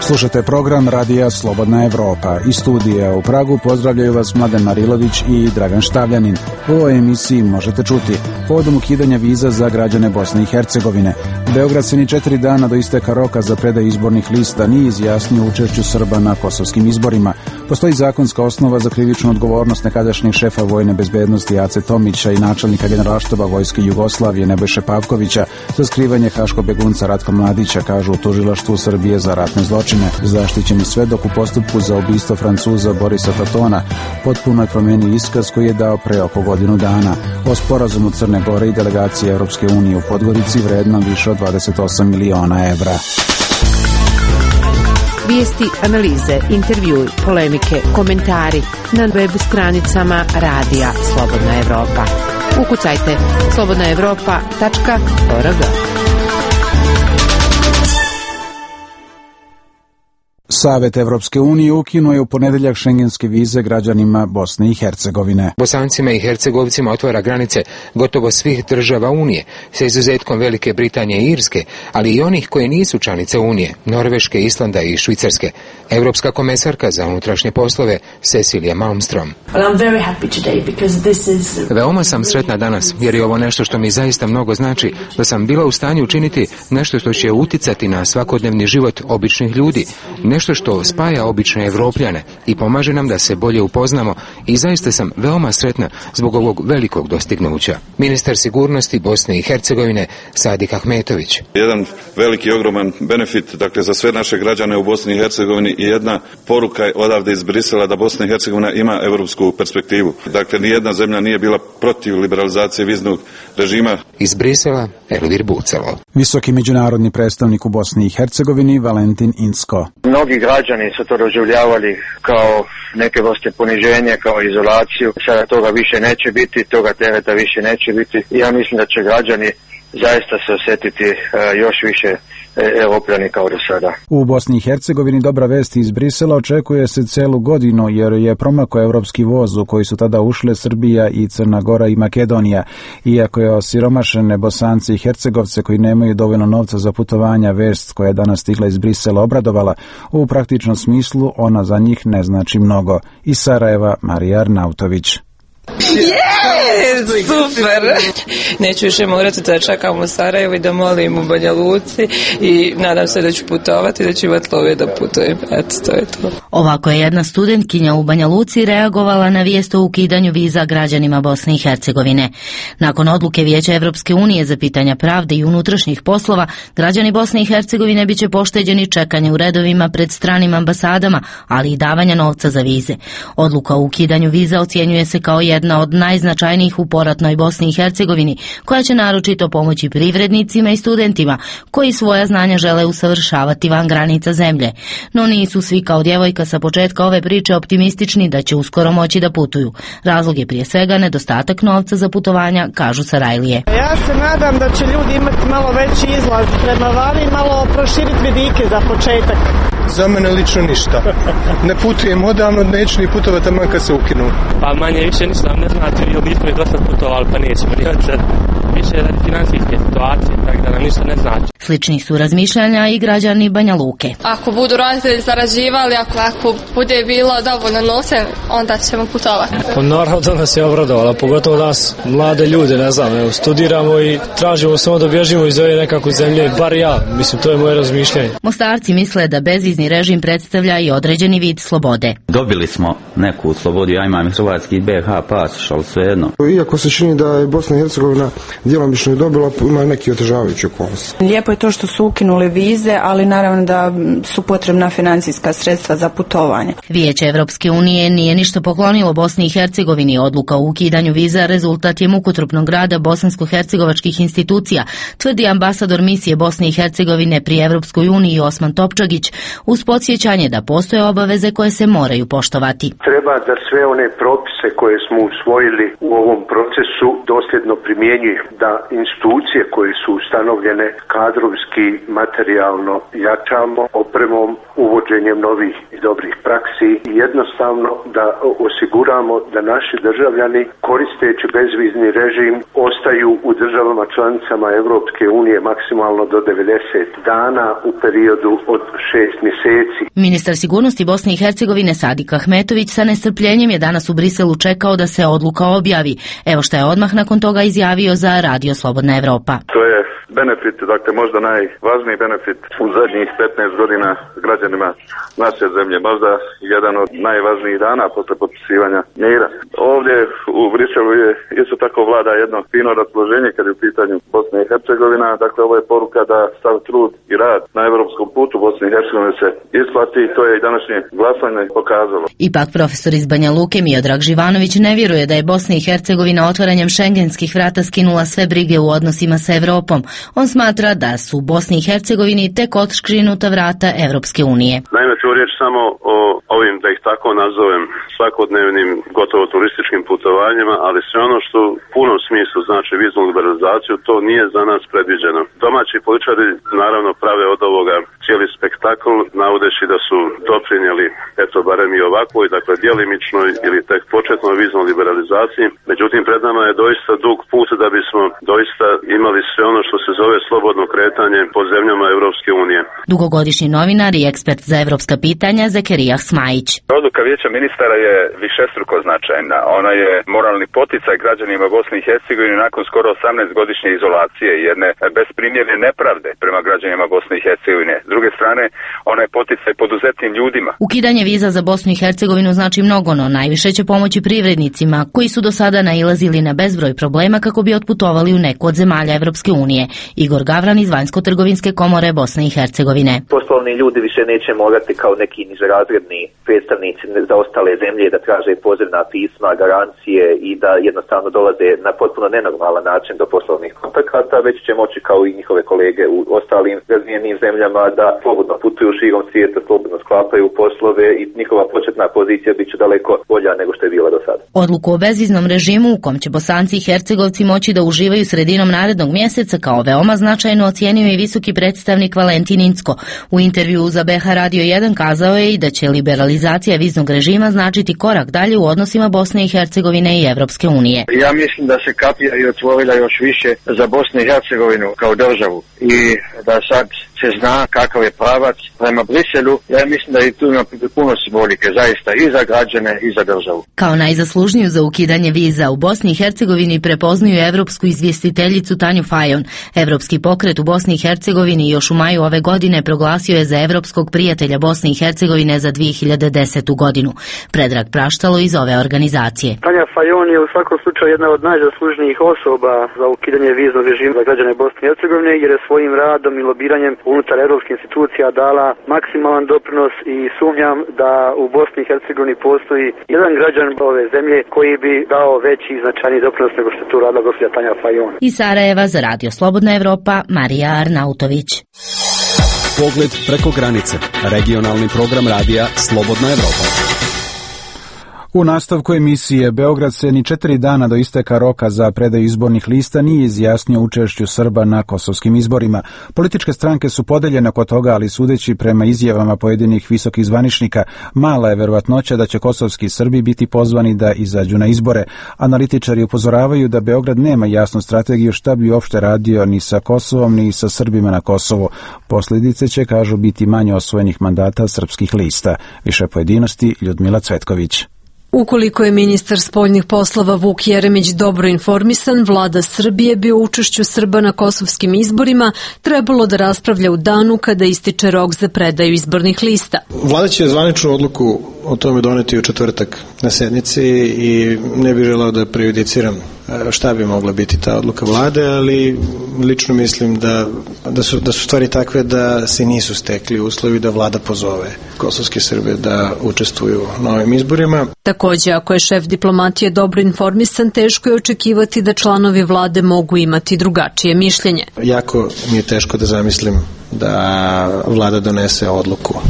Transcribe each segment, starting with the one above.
Slušate program Radija Slobodna Evropa. Iz studija u Pragu pozdravljaju vas Mladen Marilović i Dragan Štavljanin. U ovoj emisiji možete čuti povodom ukidanja viza za građane Bosne i Hercegovine. Beograd se ni 4 dana do isteka roka za predaju izbornih lista nije izjasnio učešću Srba na kosovskim izborima. Postoji zakonska osnova za krivičnu odgovornost nekadašnjeg šefa vojne bezbednosti Ace Tomića i načelnika Generalštaba Vojske Jugoslavije Nebojše Pavkovića za skrivanje haškog begunca Ratka Mladića, kažu u tužilaštvu Srbije za ratne zločine. Zaštićeni svedok u postupku za ubistvo Francuza Borisa Tatona potpuno je promenio iskaz koji je dao pre oko godinu dana o sporazumu Crne Gore i delegacije Europske unije u Podgorici vrednom više od 28 miliona evra. Vijesti, analize, intervjui, polemike, komentari na web stranicama Radija Slobodna Evropa. Ukucajte slobodnaevropa.org. Savet Evropske unije ukinuo je u ponedeljak šengenske vize građanima Bosne i Hercegovine. Bosancima i Hercegovcima otvara granice gotovo svih država Unije, sa izuzetkom Velike Britanije i Irske, ali i onih koje nisu članice Unije, Norveške, Islanda i Švicarske. Europska komesarka za unutrašnje poslove Cecilia Malmström. Veoma sam sretna danas, jer je ovo nešto što mi zaista mnogo znači, da sam bila u stanju učiniti nešto što će uticati na svakodnevni život običnih ljudi, nešto što spaja obične Evropljane i pomaže nam da se bolje upoznamo, i zaista sam veoma sretna zbog ovog velikog dostignuća. Ministar sigurnosti Bosne i Hercegovine Sadik Ahmetović. Jedan veliki ogroman benefit, dakle, za sve naše građane u Bosni i Hercegovini i jedna poruka odavde iz Brisela da Bosna i Hercegovina ima europsku perspektivu. Dakle, nijedna zemlja nije bila protiv liberalizacije viznog režima. Iz Brisela Elvir Bucalo. Visoki međunarodni predstavnik u Bosni i Hercegovini Valentin Incko. Mnogi građani su to doživljavali kao neke vrste poniženja, kao izolaciju. Sada toga više neće biti, toga tereta više neće biti. Ja mislim da će građani zaista se osjetiti još više Europljani kao do sada. U Bosni i Hercegovini dobra vest iz Brisela očekuje se celu godinu, jer je promakao evropski voz u koji su tada ušle Srbija i Crna Gora i Makedonija. Iako je osiromašene Bosance i Hercegovce koji nemaju dovoljno novca za putovanja, vest koja je danas stigla iz Brisela obradovala, u praktičnom smislu ona za njih ne znači mnogo. Iz Sarajeva Marija Arnautović. Super! Neću više morati da čekam u Sarajevu i da molim u Banja Luci i nadam se da ću putovati, da ću imati love da putujem. Eto, to je to. Ovako je jedna studentkinja u Banja Luci reagovala na vijest o ukidanju viza građanima Bosne i Hercegovine. Nakon odluke Vijeća Evropske unije za pitanja pravde i unutrašnjih poslova, građani Bosne i Hercegovine biće pošteđeni čekanja u redovima pred stranim ambasadama, ali i davanja novca za vize. Odluka o ukidanju viza ocjenjuje se kao jedna od najznačajnijih u poratnoj Bosni i Hercegovini, koja će naročito pomoći privrednicima i studentima koji svoja znanja žele usavršavati van granica zemlje. No nisu svi kao djevojka sa početka ove priče optimistični da će uskoro moći da putuju. Razlog je prije svega nedostatak novca za putovanja, kažu Sarajlije. Ja se nadam da će ljudi imati malo veći izlaz prema vani i malo proširiti vidike za početak. Za mene lično ništa. Ne putujem odavno, neću ni putovati, taman kad se ukinu. Pa manje više ništa ne znači, jer bismo i dosta putovali, pa nećemo ni od sad. Više radi financijske situacije, tako da nam ništa ne znači. Sličnih su razmišljanja i građani Banja Luke. Ako budu roditelji zarađivali, ako bude bilo dovoljno novca, onda ćemo putovati. Pa naravno da nas je obradovala, pogotovo nas, mlade ljude, ne znam, evo, studiramo i tražimo samo da bježimo iz ove nekakve zemlje, bar ja, mislim, to je moje razmišljanje. Mostarci misle da bezvizni režim predstavlja i određeni vid slobode. Dobili smo neku slobodu, ja imam hrvatski BH pasoš, ali svejedno. Iako se čini da je Bosna i Hercegovina djelomično je dobila, ima neki otežavajući okolnosti. Lijepo je to što su ukinuli vize, ali naravno da su potrebna financijska sredstva za putovanje. Vijeće Evropske unije nije ništa poklonilo Bosni i Hercegovini. Odluka o ukidanju viza rezultat je mukotrpnog rada bosansko-hercegovačkih institucija, tvrdi ambasador misije Bosne i Hercegovine pri Evropskoj uniji Osman Topčagić, uz podsjećanje da postoje obaveze koje se moraju poštovati. Treba da sve one propise koje smo usvojili u ovom procesu dosljedno primjenjujemo. da institucije koje su ustanovljene kadrovski, materijalno jačamo opremom, uvođenjem novih i dobrih praksi i jednostavno da osiguramo da naši državljani koristeći bezvizni režim ostaju u državama članicama Europske unije maksimalno do 90 dana u periodu od 6 mjeseci. Ministar sigurnosti Bosne i Hercegovine Sadik Ahmetović sa nestrpljenjem je danas u Briselu čekao da se odluka objavi. Evo što je odmah nakon toga izjavio za Radio Slobodna Evropa. To je benefit, dakle možda najvažniji benefit u zadnjih 15 godina građanima naše zemlje, možda jedan od najvažnijih dana posle potpisivanja mira. Ovdje u Briselu je isto tako vlada jedno fino raspoloženje kad je u pitanju Bosne i Hercegovina, dakle ovo je poruka da sav trud i rad na evropskom putu Bosne i Hercegovine se isplati, to je i današnje glasanje pokazalo. Ipak profesor iz Banja Luke Miodrag Živanović ne vjeruje da je Bosna i Hercegovina otvaranjem šengenskih vrata skinula sve brige u odnosima sa Evropom. On smatra da su Bosni i Hercegovini tek otškrinuta vrata Evropske unije. Naime, tu je riječ samo o ovim, da ih tako nazovem, svakodnevnim, gotovo turističkim putovanjima, ali sve ono što u punom smislu znači viznu liberalizaciju, to nije za nas predviđeno. Domaći političari naravno prave od ovoga cijeli spektakl, navodeći da su doprinijeli, eto, barem i ovakvoj, dakle, djelimičnoj ili tek početnoj viznoj liberalizaciji. Međutim, pred nama je doista dug put da bismo doista imali sve ono što se zove slobodno kretanje po zemljama Europske unije. Dugogodišnji novinar i ekspert za evropska pitanja Zekerijah Smajić. Odluka Vijeća ministara je višestruko značajna. Ona je moralni poticaj građanima Bosne i Hercegovine nakon skoro 18-godišnje izolacije i jedne besprimjerne nepravde prema građanima Bosne i Hercegovine. S druge strane, ona je poticaj poduzetnim ljudima. Ukidanje viza za Bosnu i Hercegovinu znači mnogo, no najviše će pomoći privrednicima koji su do sada nailazili na bezbroj problema kako bi otputovali u neku od zemalja Evropske unije. Igor Gavran iz Vanjsko-trgovinske komore Bosne i Hercegovine. Poslovni ljudi više neće morati kao neki nižerazredni predstavnici za ostale zemlje da traže pozivna pisma, garancije i da jednostavno dolaze na potpuno nenormalan način do poslovnih kontakata, već će moći kao i njihove kolege u ostalim razvijenim zemljama da slobodno putuju širom svijeta, slobodno sklapaju poslove i njihova početna pozicija bit će daleko bolja nego što je bila do sada. Odluku o bezviznom režimu u kom će Bosanci i Hercegovci moći da uživaju sredinom narednog mjeseca kao veoma značajno ocijenio i visoki predstavnik Valentin Incko. U intervjuu za BH Radio 1 kazao je i da će liberalizacija viznog režima značiti korak dalje u odnosima Bosne i Hercegovine i Evropske unije. Ja mislim da se kapija i otvorila još više za Bosnu i Hercegovinu kao državu i da sad se zna kakav je pravac prema Briselu. Ja mislim da i tu ima puno simbolike zaista i za građane i za državu. Kao najzaslužniju za ukidanje viza u Bosni i Hercegovini prepoznaju evropsku izvjestiteljicu Tanju Fajon. Evropski pokret u Bosni i Hercegovini još u maju ove godine proglasio je za evropskog prijatelja Bosne i Hercegovine za 2010. godinu. Predrag Praštalo iz ove organizacije. Tanja Fajon je u svakom slučaju jedna od najzaslužnijih osoba za ukidanje viznog režima za građane Bosne i Hercegovine jer je svojim radom i lobiranjem unutar evropskih institucija dala maksimalan doprinos i sumnjam da u Bosni i Hercegovini postoji jedan građan ove zemlje koji bi dao veći i značajniji doprinos nego što je tu radila gospođa Tanja Fajon. Iz Sarajeva za Radio Slobodna Evropa, Marija Arnautović. Pogled preko granice. Regionalni program radija Slobodna Evropa. U nastavku emisije Beograd se ni 4 dana do isteka roka za predaju izbornih lista nije izjasnio učešću Srba na kosovskim izborima. Političke stranke su podeljene oko toga, ali sudeći prema izjavama pojedinih visokih zvaničnika, mala je verovatnoća da će kosovski Srbi biti pozvani da izađu na izbore. Analitičari upozoravaju da Beograd nema jasnu strategiju šta bi uopšte radio ni sa Kosovom ni sa Srbima na Kosovu. Posljedice će, kažu, biti manje osvojenih mandata srpskih lista. Više pojedinosti Ljudmila Cvetković. Ukoliko je ministar spoljnih poslova Vuk Jeremić dobro informisan, vlada Srbije bi o učešću Srba na kosovskim izborima trebalo da raspravlja u danu kada ističe rok za predaju izbornih lista. Vlada će zvaničnu odluku o tome doneti u četvrtak na sednici i ne bih želeo da prejudiciram šta bi mogla biti ta odluka vlade, ali lično mislim da su stvari takve da se nisu stekli uslovi da vlada pozove kosovske Srbe da učestvuju na ovim izborima. Također, ako je šef diplomatije dobro informisan, teško je očekivati da članovi vlade mogu imati drugačije mišljenje. Jako mi je teško da zamislim da vlada donese odluku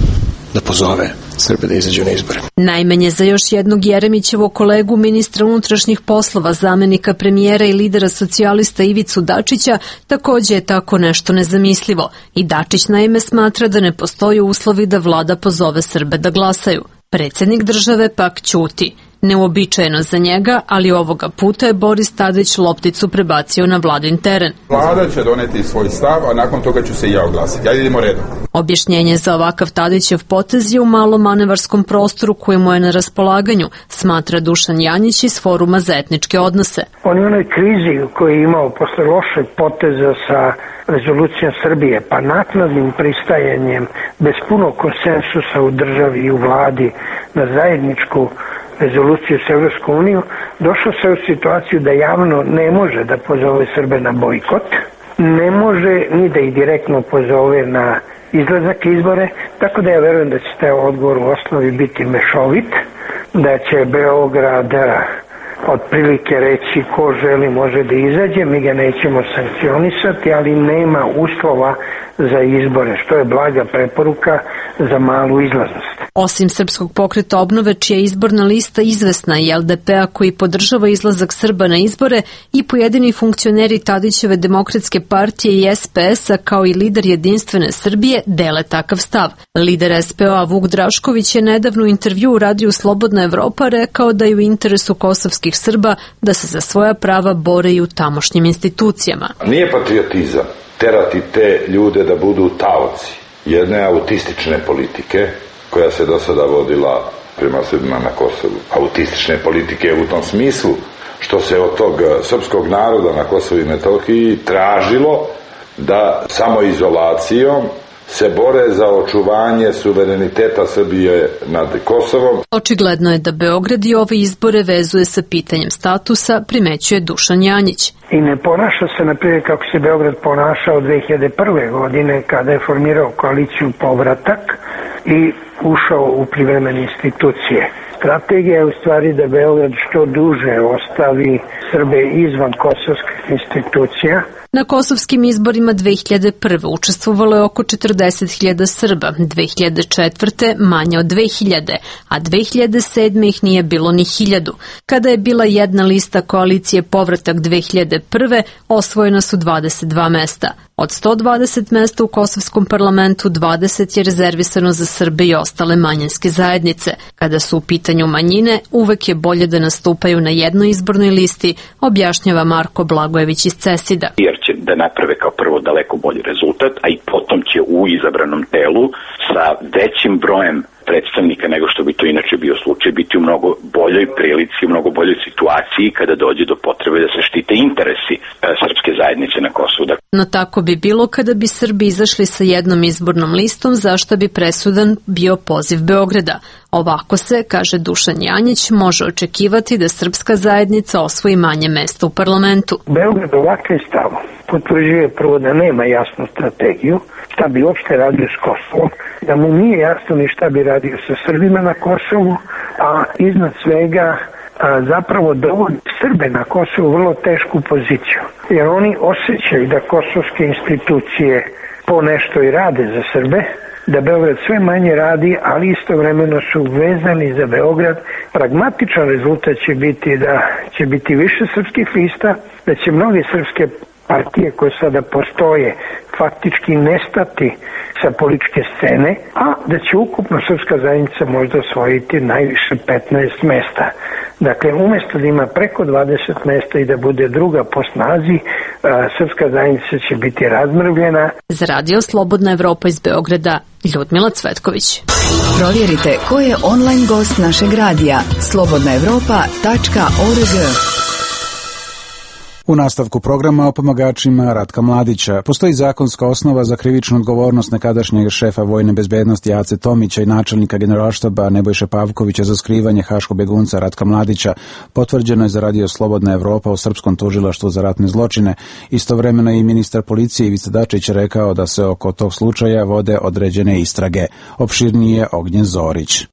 da pozove Srbe da izađu na izbore. Najmanje za još jednog Jeremićevog kolegu ministra unutrašnjih poslova, zamenika premijera i lidera socijalista Ivicu Dačića, takođe je tako nešto nezamislivo. I Dačić naime smatra da ne postoje uslovi da vlada pozove Srbe da glasaju. Predsjednik države pak ćuti. Neuobičajeno za njega, ali ovoga puta je Boris Tadić lopticu prebacio na vladin teren. Vlada će doneti svoj stav, a nakon toga ću se i ja oglasiti. Ajde, idemo redom. Objašnjenje za ovakav Tadićev potez je u malom manevarskom prostoru kojemu je na raspolaganju, smatra Dušan Janjić iz Foruma za etničke odnose. On je onoj krizi koju je imao posle lošeg poteza sa rezolucijom Srbije, pa naknadnim pristajanjem bez punog konsensusa u državi i u vladi na zajedničku rezoluciju s Evropskom unijom, došao se u situaciju da javno ne može da pozove Srbe na bojkot, ne može ni da ih direktno pozove na izlazak izbore, tako da ja verujem da će taj odgovor u osnovi biti mešovit, da će Beograd otprilike reći ko želi može da izađe, mi ga nećemo sankcionisati, ali nema uslova za izbore, što je blaga preporuka za malu izlaznost. Osim Srpskog pokreta obnove, čija je izborna lista izvesna, i LDP-a koji podržava izlazak Srba na izbore, i pojedini funkcioneri Tadićeve demokratske partije i SPS-a kao i lider Jedinstvene Srbije dele takav stav. Lider SPO-a Vuk Drašković je nedavno u intervju u radiju Slobodna Evropa rekao da je u interesu kosovskih Srba da se za svoja prava bore i u tamošnjim institucijama. Nije patriotizam terati te ljude da budu taoci jedne autistične politike koja se do sada vodila prema Srbima na Kosovu. Autistične politike u tom smislu što se od tog srpskog naroda na Kosovu i Metohiji tražilo da samoizolacijom se bore za očuvanje suvereniteta Srbije nad Kosovom. Očigledno je da Beograd i ove izbore vezuje sa pitanjem statusa, primećuje Dušan Janjić. I ne ponaša se, na primjer, kako se Beograd ponašao 2001. godine kada je formirao koaliciju Povratak i ušao u privremene institucije. Strategija je u stvari da Beograd što duže ostavi Srbe izvan kosovskih institucija. Na kosovskim izborima 2001. učestvovalo je oko 40.000 Srba, 2004. manje od 2.000, a 2007. ih nije bilo ni 1.000. Kada je bila jedna lista koalicije Povratak 2001. osvojena su 22 mesta. Od 120 mesta u kosovskom parlamentu 20 je rezervisano za Srbe i ostale manjinske zajednice. Kada su u pitanju manjine, uvek je bolje da nastupaju na jednoj izbornoj listi, objašnjava Marko Blagojević iz Cesida. Jer će da naprave kao prvo daleko bolji rezultat, a i potom će u izabranom telu sa većim brojem predstavnika nego što bi to inače bio slučaj biti u mnogo boljoj prilici, u mnogo boljoj situaciji kada dođe do potrebe da se štite interesi srpske zajednice na Kosovu. No tako bi bilo kada bi Srbi izašli sa jednom izbornom listom, zašto bi presudan bio poziv Beograda. Ovako se, kaže Dušan Janjić, može očekivati da srpska zajednica osvoji manje mesta u parlamentu. Beograd ovakvim stavom potvrđuje prvo da nema jasnu strategiju, šta bi uopšte radio s Kosovom, da mu nije jasno ni šta bi radio sa Srbima na Kosovu, a iznad svega zapravo dovodi Srbe na Kosovu u vrlo tešku poziciju. Jer oni osjećaju da kosovske institucije po nešto i rade za Srbe, da Beograd sve manje radi, ali istovremeno su vezani za Beograd. Pragmatičan rezultat će biti da će biti više srpskih lista, da će mnoge srpske partije koje sada postoje faktički nestati sa političke scene, a da će ukupno srpska zajednica možda osvojiti najviše 15 mesta. Dakle, umjesto da ima preko 20 mesta i da bude druga po snazi, srpska zajednica će biti razmrvljena. Za radio Slobodna Evropa iz Beograda, Ljudmila Cvetković. Provjerite ko je online gost našeg radija slobodnaevropa.org. U nastavku programa o pomagačima Ratka Mladića postoji zakonska osnova za krivičnu odgovornost nekadašnjeg šefa vojne bezbednosti Ace Tomića i načelnika generalštaba Nebojše Pavkovića za skrivanje haškog begunca Ratka Mladića. Potvrđeno je za radio Slobodna Evropa u Srpskom tužilaštvu za ratne zločine. Istovremeno i ministar policije Ivica Dačić rekao da se oko tog slučaja vode određene istrage. Opširnije Ognjen Zorić.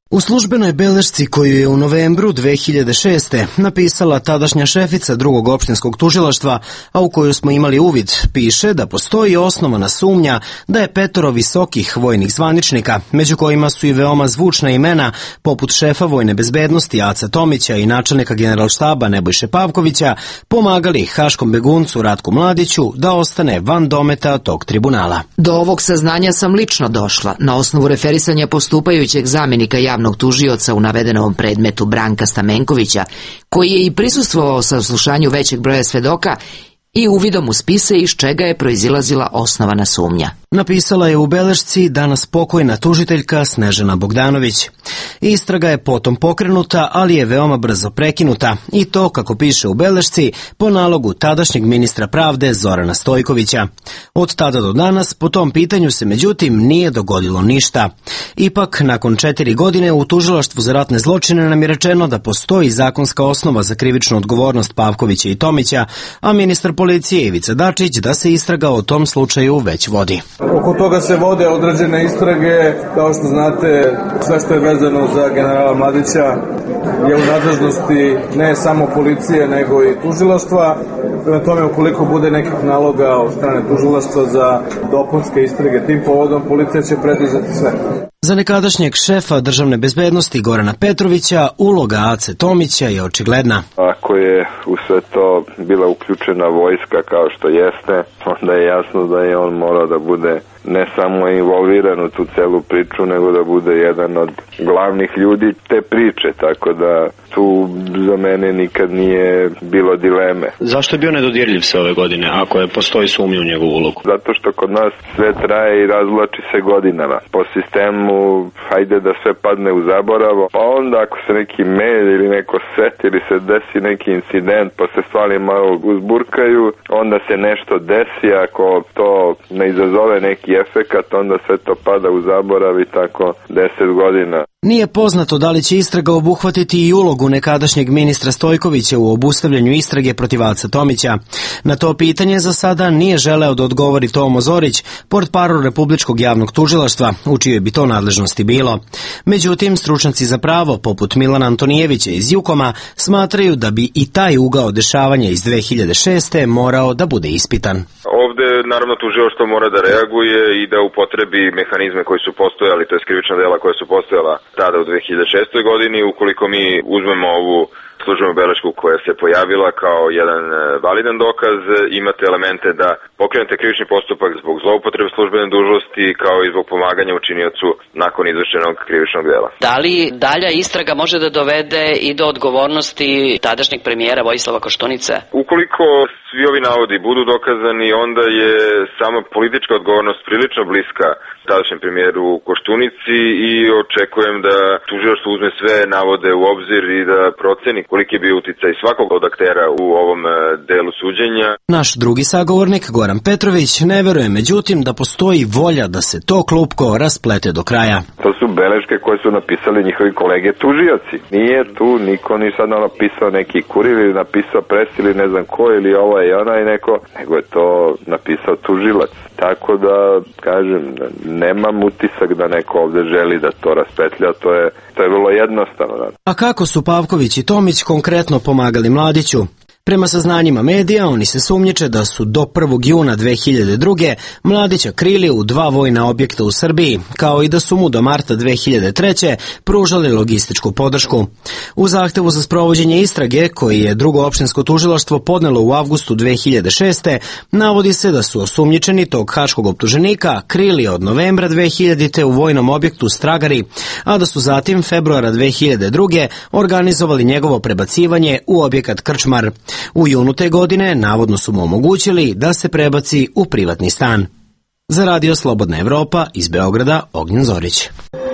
U službenoj belešci koju je u novembru 2006. napisala tadašnja šefica drugog opštinskog tužilaštva, a u koju smo imali uvid, piše da postoji osnovana sumnja da je 5 visokih vojnih zvaničnika, među kojima su i veoma zvučna imena, poput šefa vojne bezbednosti Ace Tomića i načelnika generalštaba Nebojše Pavkovića, pomagali haškom beguncu Ratku Mladiću da ostane van dometa tog tribunala. Do ovog saznanja sam lično došla na osnovu referisanja postupajućeg zamenika javnog tužioca u navedenom predmetu Branka Stamenkovića, koji je i prisustvovao saslušanju većeg broja svedoka i uvidom u spise iz čega je proizilazila osnovana sumnja. Napisala je u belešci danas pokojna tužiteljka Snežana Bogdanović. Istraga je potom pokrenuta, ali je veoma brzo prekinuta, i to, kako piše u belešci, po nalogu tadašnjeg ministra pravde Zorana Stojkovića. Od tada do danas po tom pitanju se međutim nije dogodilo ništa. Ipak, nakon 4 godine u Tužilaštvu za ratne zločine nam je rečeno da postoji zakonska osnova za krivičnu odgovornost Pavkovića i Tomića, a ministar policije Ivica Dačić da se istraga o tom slučaju već vodi. Oko toga se vode određene istrage, kao što znate, sve što je vezano za generala Mladića je u nadležnosti ne samo policije, nego i tužilaštva. Prema tome, ukoliko bude nekih naloga od strane tužilaštva za dopunske istrage tim povodom, policija će preduzeti sve. Za nekadašnjeg šefa državne bezbednosti Gorana Petrovića uloga Ace Tomića je očigledna. Ako je u sve to bila uključena vojska kao što jeste, onda je jasno da je on morao da bude ne samo involviran u tu celu priču, nego da bude jedan od glavnih ljudi te priče, tako da tu za mene nikad nije bilo dileme. Zašto je bio nedodirljiv sve ove godine, ako je postoji sumnja u njegovu ulogu? Zato što kod nas sve traje i razvlači se godinama. Po sistemu, hajde da sve padne u zaborav, pa onda ako se neki mail ili neko seti ili se desi neki incident, pa se stvari malo uzburkaju, onda se nešto desi, ako to ne izazove neki efekat, onda sve to pada u zaborav i tako 10 godina. Nije poznato da li će istraga obuhvatiti i ulogu nekadašnjeg ministra Stojkovića u obustavljanju istrage protiv Ace Tomića. Na to pitanje za sada nije želeo da odgovori Tomo Zorić, portparol Republičkog javnog tužilaštva, u čijoj bi to nadležnosti bilo. Međutim, stručnjaci za pravo, poput Milana Antonijevića iz Jukoma, smatraju da bi i taj ugao dešavanja iz 2006. morao da bude ispitan. Ovde, naravno, tužilaštvo mora da reaguje i da upotrebi mehanizme koji su postojali, to je krivična dela koja su postojala tada u 2006. godini. Ukoliko mi uzmemo ovu službenu belešku koja se pojavila kao jedan validan dokaz, imate elemente da pokrenete krivični postupak zbog zloupotrebe službene dužnosti kao i zbog pomaganja učiniocu nakon izvršenog krivičnog dela. Da li dalja istraga može da dovede i do odgovornosti tadašnjeg premijera Vojislava Koštunice? Ukoliko svi ovi navodi budu dokazani, onda je sama politička odgovornost prilično bliska tadašnjem premijeru Koštunici i očekujem da tužilaštvo uzme sve navode u obzir i da proceni koliki je bio uticaj svakog od aktera u ovom delu suđenja. Naš drugi sagovornik, Goran Petrović, ne veruje međutim da postoji volja da se to klupko rasplete do kraja. To su beleške koje su napisali njihovi kolege tužioci. Nije tu niko ni sad napisao neki kurir ili napisao pres ili ne znam ko ili ovaj i onaj neko, nego je to napisao tužilac. Tako da, kažem, nemam utisak da neko ovde želi da to raspetlja, to je vrlo jednostavno. A kako su Pavković i Tomić konkretno pomagali Mladiću? Prema saznanjima medija, oni se sumnjiče da su do 1. juna 2002. Mladića krili u 2 vojna objekta u Srbiji, kao i da su mu do marta 2003. pružali logističku podršku. U zahtevu za sprovođenje istrage, koji je drugo opštinsko tužilaštvo podnelo u avgustu 2006. navodi se da su osumnjičeni tog haškog optuženika krili od novembra 2000. u vojnom objektu Stragari, a da su zatim februara 2002. organizovali njegovo prebacivanje u objekat Krčmar. U junu te godine navodno su mu omogućili da se prebaci u privatni stan. Za Radio Slobodna Evropa iz Beograda, Ognjen Zorić.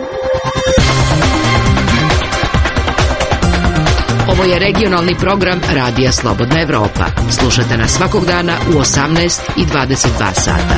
Ovo je regionalni program Radija Slobodna Evropa. Slušajte nas svakog dana u 18 i 22 sata.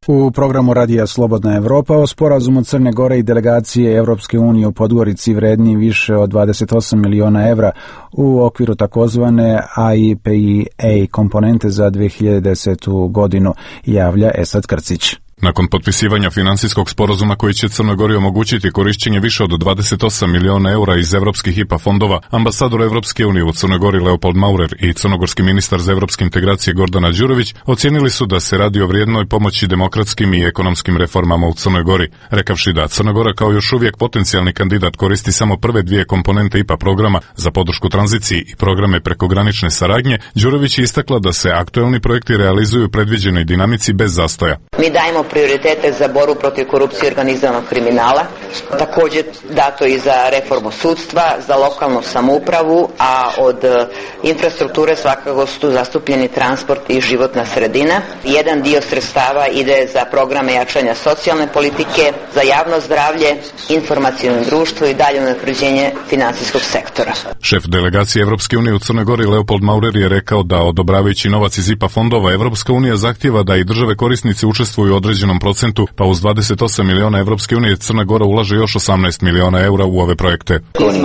U programu Radija Slobodna Evropa o sporazumu Crne Gore i delegacije Evropske unije u Podgorici vredni više od 28 miliona evra u okviru takozvane AIPA komponente za 2010. godinu, javlja Esad Krcić. Nakon potpisivanja finansijskog sporazuma koji će Crnoj Gori omogućiti korišćenje više od 28 miliona eura iz evropskih IPA fondova, ambasador Evropske unije u Crnoj Gori Leopold Maurer i crnogorski ministar za evropske integracije Gordana Đurović ocijenili su da se radi o vrijednoj pomoći demokratskim i ekonomskim reformama u Crnoj Gori, rekavši da Crna Gora kao još uvijek potencijalni kandidat koristi samo prve dvije komponente IPA programa za podršku tranziciji i programe prekogranične saradnje. Đurović je istakla da se aktuelni projekti realizuju u predviđenoj dinamici bez zastoja. Mi dajemo prioritete za borbu protiv korupcije i organizovanog kriminala, također dato i za reformu sudstva, za lokalnu samoupravu, a od infrastrukture svakako su tu zastupljeni transport i životna sredina. Jedan dio sredstava ide za programe jačanja socijalne politike, za javno zdravlje, informaciono društvo i dalje unapređenje finansijskog sektora. Šef delegacije Evropske unije u Crnoj Gori Leopold Maurer je rekao da odobravajući novac iz IPA fondova Evropska unija zahtijeva da i države korisnici učestvuju u određenom procentu, pa uz 28 miliona Evropske unije Crna Gora ulaže još 18 miliona eura u ove projekte.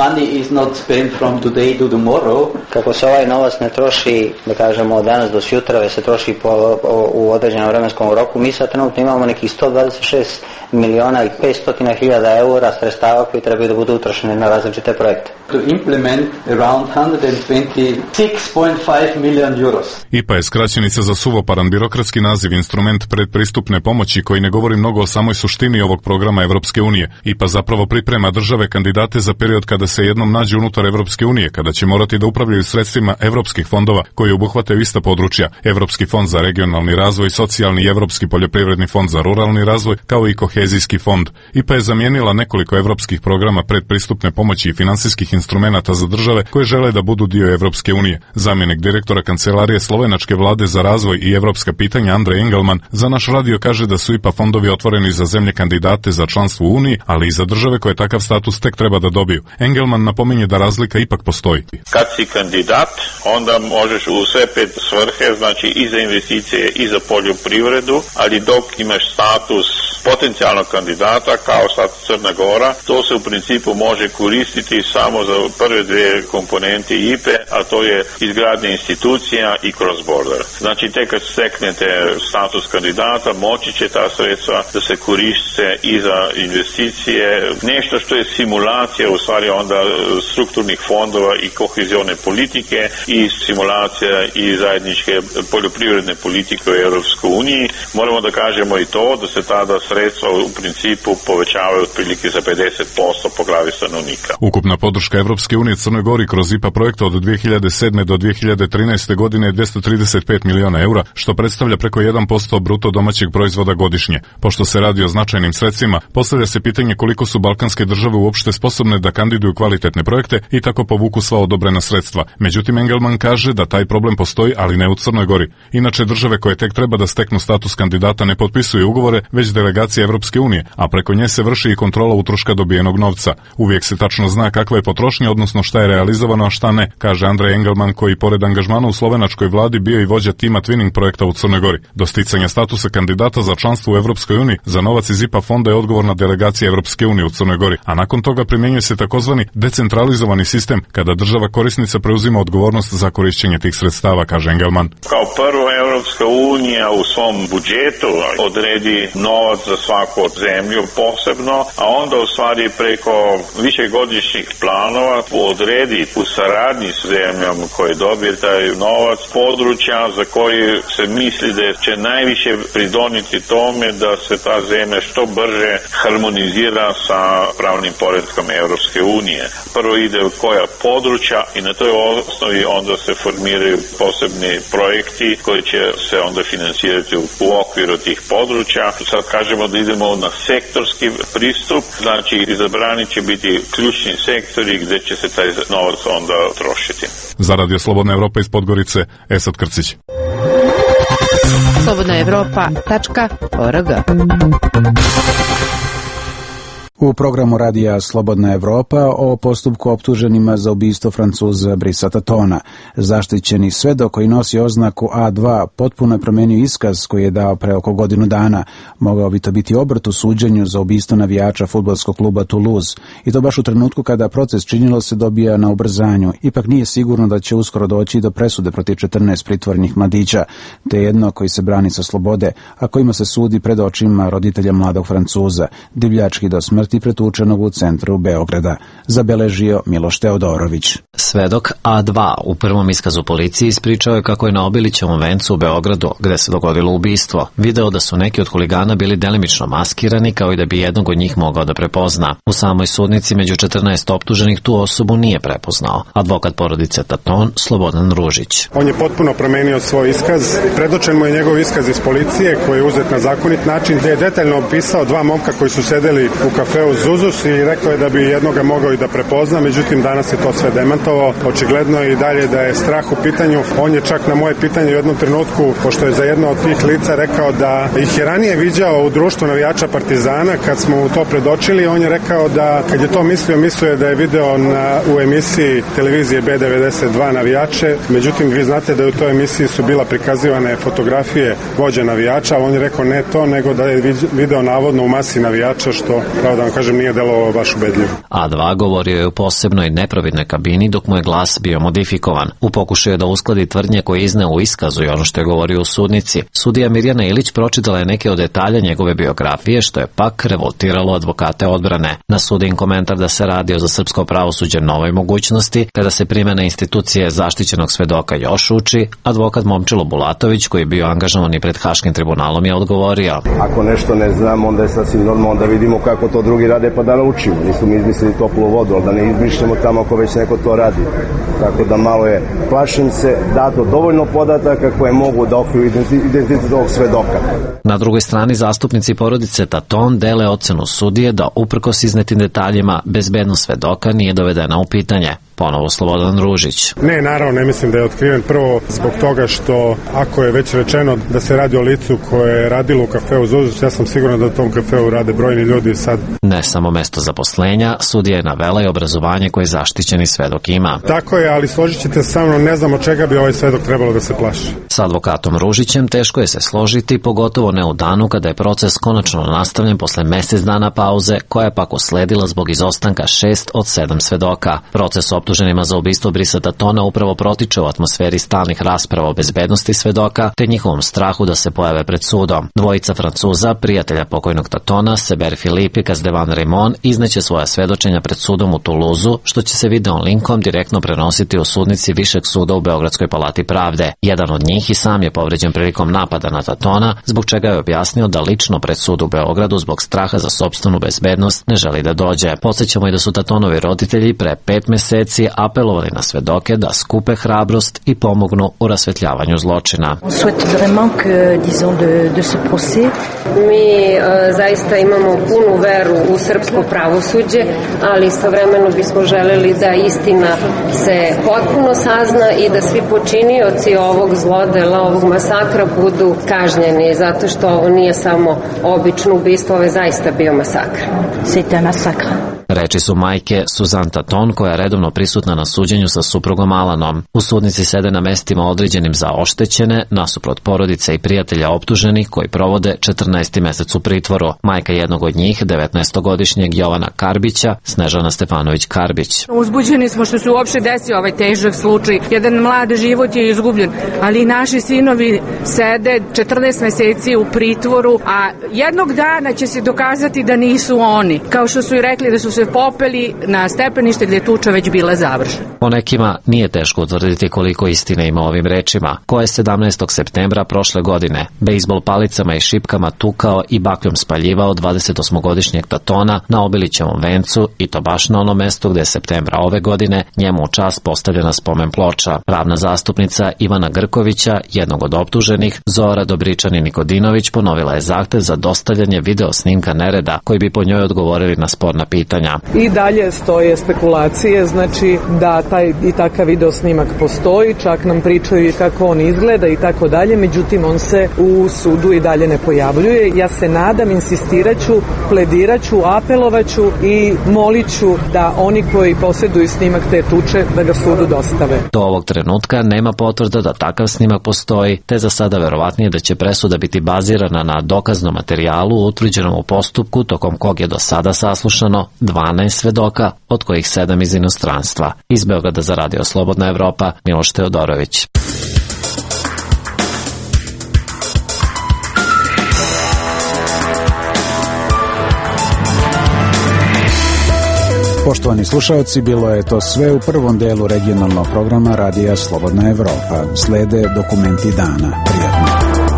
Kako se ovaj novac ne troši, da kažemo od danas do sutra, već se troši u određenom vremenskom roku, mi sad trenutno imamo nekih 126 miliona i 500 hiljada eura sredstava koji trebaju da budu utrošeni na različite projekte. To implement around 126.5 million euros. IPA je skraćenica za suvoparan birokratski naziv, instrument predpristupne pomoći koji ne govori mnogo o samoj suštini ovog programa Evropske unije. IPA zapravo priprema države kandidate za period kada se jednom nađu unutar Evropske unije, kada će morati da upravljaju sredstvima evropskih fondova koji obuhvataju ista područja: Evropski fond za regionalni razvoj, socijalni i Evropski poljoprivredni fond za ruralni razvoj, kao i kohezijski fond. IPA je zamijenila nekoliko evropskih programa predpristupne pomoći i finansijskih instrumenata za države koje žele da budu dio Evropske unije. Zamjenik direktora Kancelarije slovenačke vlade za razvoj i evropska pitanja Andrej Engelman za naš radio kaže da su IPA fondovi otvoreni za zemlje kandidate za članstvo u Uniji, ali i za države koje takav status tek treba da dobiju. Engelman napominje da razlika ipak postoji. Kad si kandidat, onda možeš u sve pet svrhe, znači i za investicije i za poljoprivredu, ali dok imaš status potencijalnog kandidata kao sad Crna Gora, to se u principu može koristiti samo za prve dvije komponente IPE, a to je izgradnja institucija i cross border. Znači tek kad steknete status kandidata, moći će ta sredstva da se koriste i za investicije, nešto što je simulacija u stvari onda strukturnih fondova i kohezione politike i simulacija i zajedničke poljoprivredne politike u Europskoj uniji. Moramo da kažemo i to da se tada sredstva u principu povećavaju otprilike za 50% po glavi stanovnika. Ukupna podrška Evropske unije Crnoj Gori kroz IPA projekta od 2007. do 2013. godine je 235 miliona eura, što predstavlja preko 1% bruto domaćeg proizvoda godišnje. Pošto se radi o značajnim sredstvima, postavlja se pitanje koliko su balkanske države uopšte sposobne da kandiduju kvalitetne projekte i tako povuku sva odobrena sredstva. Međutim, Engelman kaže da taj problem postoji, ali ne u Crnoj Gori. Inače, države koje tek treba da steknu status kandidata ne potpisuju ugovore, već delegacije Evropske unije, a preko nje se vrši i kontrola utroška dobijenog novca. Uvijek se tačno zna kakva je potrošnja, odnosno šta je realizovano, a šta ne, kaže Andrej Engelman, koji pored angažmana u slovenačkoj vladi bio i vođa tima Twinning projekta u Crnoj Gori. Do sticanja statusa kandidata za članstvo u Evropskoj uniji za novac iz IPA fonda je odgovorna delegacija Evropske unije u Crnoj Gori, a nakon toga primjenjuje se takozvani decentralizovani sistem kada država korisnica preuzima odgovornost za korišćenje tih sredstava, kaže Engelman. Kao prvo, Evropska unija u svom budžetu odredi novac za svaku od zemlju posebno, a onda u stvari preko višegodišnjih planova odredi u saradnji s zemljom koji dobije taj novac područja za koji se misli da će najviše pridoniti tome da se ta zemlja što brže harmonizira sa pravnim poretkom Evropske unije. Prvo ide u koja područja i na toj osnovi onda se formiraju posebni projekti koji će se onda finansirati u okviru tih područja. Sad kažemo da idemo na sektorski pristup, znači izabrani će biti ključni sektori gdje će se taj novac onda trošiti. Za Radio Slobodna Evropa iz Podgorice, Esad Krcić. slobodnaevropa.org. U programu radija Slobodna Evropa o postupku optuženima za ubistvo Francuza Brisa Tatona. Zaštićeni svedok koji nosi oznaku A2 potpuno je promenio iskaz koji je dao pre oko godinu dana. Mogao bi to biti obrt u suđenju za ubistvo navijača fudbalskog kluba Toulouse. I to baš u trenutku kada proces činilo se dobija na ubrzanju. Ipak nije sigurno da će uskoro doći do presude protiv 14 pritvornih mladića, te jedno koji se brani sa slobode, a kojima se sudi pred očima roditelja mladog Francuza, divljački do smrti pretučenog u centru Beograda, zabeležio Miloš Teodorović. Svedok A2 u prvom iskazu policiji ispričao je kako je na Obilićevom vencu u Beogradu, gde se dogodilo ubistvo, video da su neki od huligana bili delimično maskirani, kao i da bi jednog od njih mogao da prepozna. U samoj sudnici među 14 optuženih tu osobu nije prepoznao. Advokat porodice Taton, Slobodan Ružić. On je potpuno promenio svoj iskaz. Predočen mu je njegov iskaz iz policije koji je uzet na zakonit način, gde je detaljno opisao dva momka koji su sedeli u kafeu Zuzus i rekao je da bi jednoga mogao i da prepozna, međutim danas je to sve demantovao. Očigledno je i dalje da je strah u pitanju. On je čak na moje pitanje u jednom trenutku, pošto je za jedno od tih lica rekao da ih je ranije viđao u društvu navijača Partizana, kad smo mu to predočili, on je rekao da kad je to mislio je da je video u emisiji televizije B92 navijače, međutim vi znate da u toj emisiji su bila prikazivane fotografije vođa navijača, ali on je rekao ne to, nego da je video navodno u masi navijača, što, pravo da vam kažem, nije delovalo baš ubedljivo. A2 govorio je u posebnoj nepravidnoj kabini dok mu je glas bio modifikovan. U pokušaju da uskladi tvrdnje koje je izneo u iskazu i ono što je govorio u sudnici, sudija Mirjana Ilić pročitala je neke od detalja njegove biografije, što je pak revoltiralo advokate odbrane. Na sudin komentar da se radi o za srpsko pravosuđe novoj mogućnosti, kada se primena institucije zaštićenog svedoka još uči, advokat Momčilo Bulatović, koji je bio angažovan i pred Haškim tribunalom, je odgovorio. Ako nešto ne znam, onda je sasvim normalno da vidimo kako to drugi rade pa da naučimo. Nisu mi izmislili toplu vodu, ali da ne izmišljamo tamo ako već neko to radi. Tako da malo je, plašim se, dato dovoljno podataka koje mogu da okriju identitet ovog svedoka. Na drugoj strani zastupnici porodice Taton dele ocenu sudije da uprkos iznetim detaljima bezbednost svedoka nije dovedena u pitanje. Ponovo Slobodan Ružić. Ne, naravno, ne mislim da je otkriven. Prvo zbog toga što ako je već rečeno da se radi o licu koje je radilo u kafeu Zuzus, ja sam siguran da u tom kafeu rade brojni ljudi sad. Ne samo mesto zaposlenja, sudija je navela i obrazovanje koje zaštićeni svedok ima. Tako je, ali složit ćete sa mnom, ne znam od čega bi ovaj svedok trebalo da se plaši. S advokatom Ružićem teško je se složiti, pogotovo ne u danu kada je proces konačno nastavljen posle mesec dana pauze, koja je pak usledila zbog izostanka 6 od 7 svedoka. Proces optuženima za ubistvo Brisa Tatona upravo protiče u atmosferi stalnih rasprava o bezbednosti svedoka te njihovom strahu da se pojave pred sudom. Dvojica Francuza, prijatelja pokojnog Tatona, Seber Filip i Kazdevan Raymond, izneće svoja svedočenja pred sudom u Toulouseu, što će se video linkom direktno prenositi u sudnici Višeg suda u Beogradskoj palati pravde. Jedan od njih i sam je povređen prilikom napada na Tatona, zbog čega je objasnio da lično pred sud u Beogradu zbog straha za sopstvenu bezbednost ne želi da dođe. Podsjećamo i da su Tatonovi roditelji pre 5 meseci apelovali na svedoke da skupe hrabrost i pomognu u rasvetljavanju zločina. Mi zaista imamo punu veru u srpsko pravosuđe, ali istovremeno bismo želeli da istina se potpuno sazna i da svi počinioci ovog zlodela, ovog masakra budu kažnjeni, zato što ovo nije samo obično ubistvo, ovo je zaista bio masakr. C'était un massacre. Reči su majke Suzanne Taton, koja je redovno prisutna na suđenju sa suprugom Alanom. U sudnici sede na mestima određenim za oštećene, nasuprot porodice i prijatelja optuženih koji provode 14. mesec u pritvoru. Majka jednog od njih, 19-godišnjeg Jovana Karbića, Snežana Stefanović Karbić. Uzbuđeni smo što se uopšte desio ovaj težak slučaj. Jedan mlad život je izgubljen, ali i naši sinovi sede 14 meseci u pritvoru, a jednog dana će se dokazati da nisu oni. Kao što su i rekli da su se popeli na stepenište gdje je tuča već bila završena. Po nekima nije teško utvrditi koliko istine ima ovim rečima. Ko je 17. septembra prošle godine bejsbol palicama i šipkama tukao i bakljom spaljivao 28-godišnjeg Tatona na Obilićevom vencu, i to baš na ono mesto gde je septembra ove godine njemu u čast postavljena spomen ploča. Pravna zastupnica Ivana Grkovića, jednog od optuženih, Zora Dobričani-Nikodinović, ponovila je zahtev za dostavljanje video snimka nereda koji bi po njoj odgovorili na sporna pitanja. suđenja. I dalje stoje spekulacije, znači da taj i takav video snimak postoji, čak nam pričaju i kako on izgleda i tako dalje, međutim on se u sudu i dalje ne pojavljuje. Ja se nadam, insistiraću, plediraću, apelovaću i moliću da oni koji posjeduju snimak te tuče da ga sudu dostave. Do ovog trenutka nema potvrda da takav snimak postoji, te za sada verovatnije da će presuda biti bazirana na dokaznom materijalu utvrđenom u postupku tokom kog je do sada saslušano 12 svedoka, od kojih 7 iz inostranstva. Iz Beograda za Radio Slobodna Evropa, Miloš Teodorović. Poštovani slušalci, bilo je to sve u prvom delu regionalnog programa Radija Slobodna Evropa. Slede dokumenti dana. Prijatno.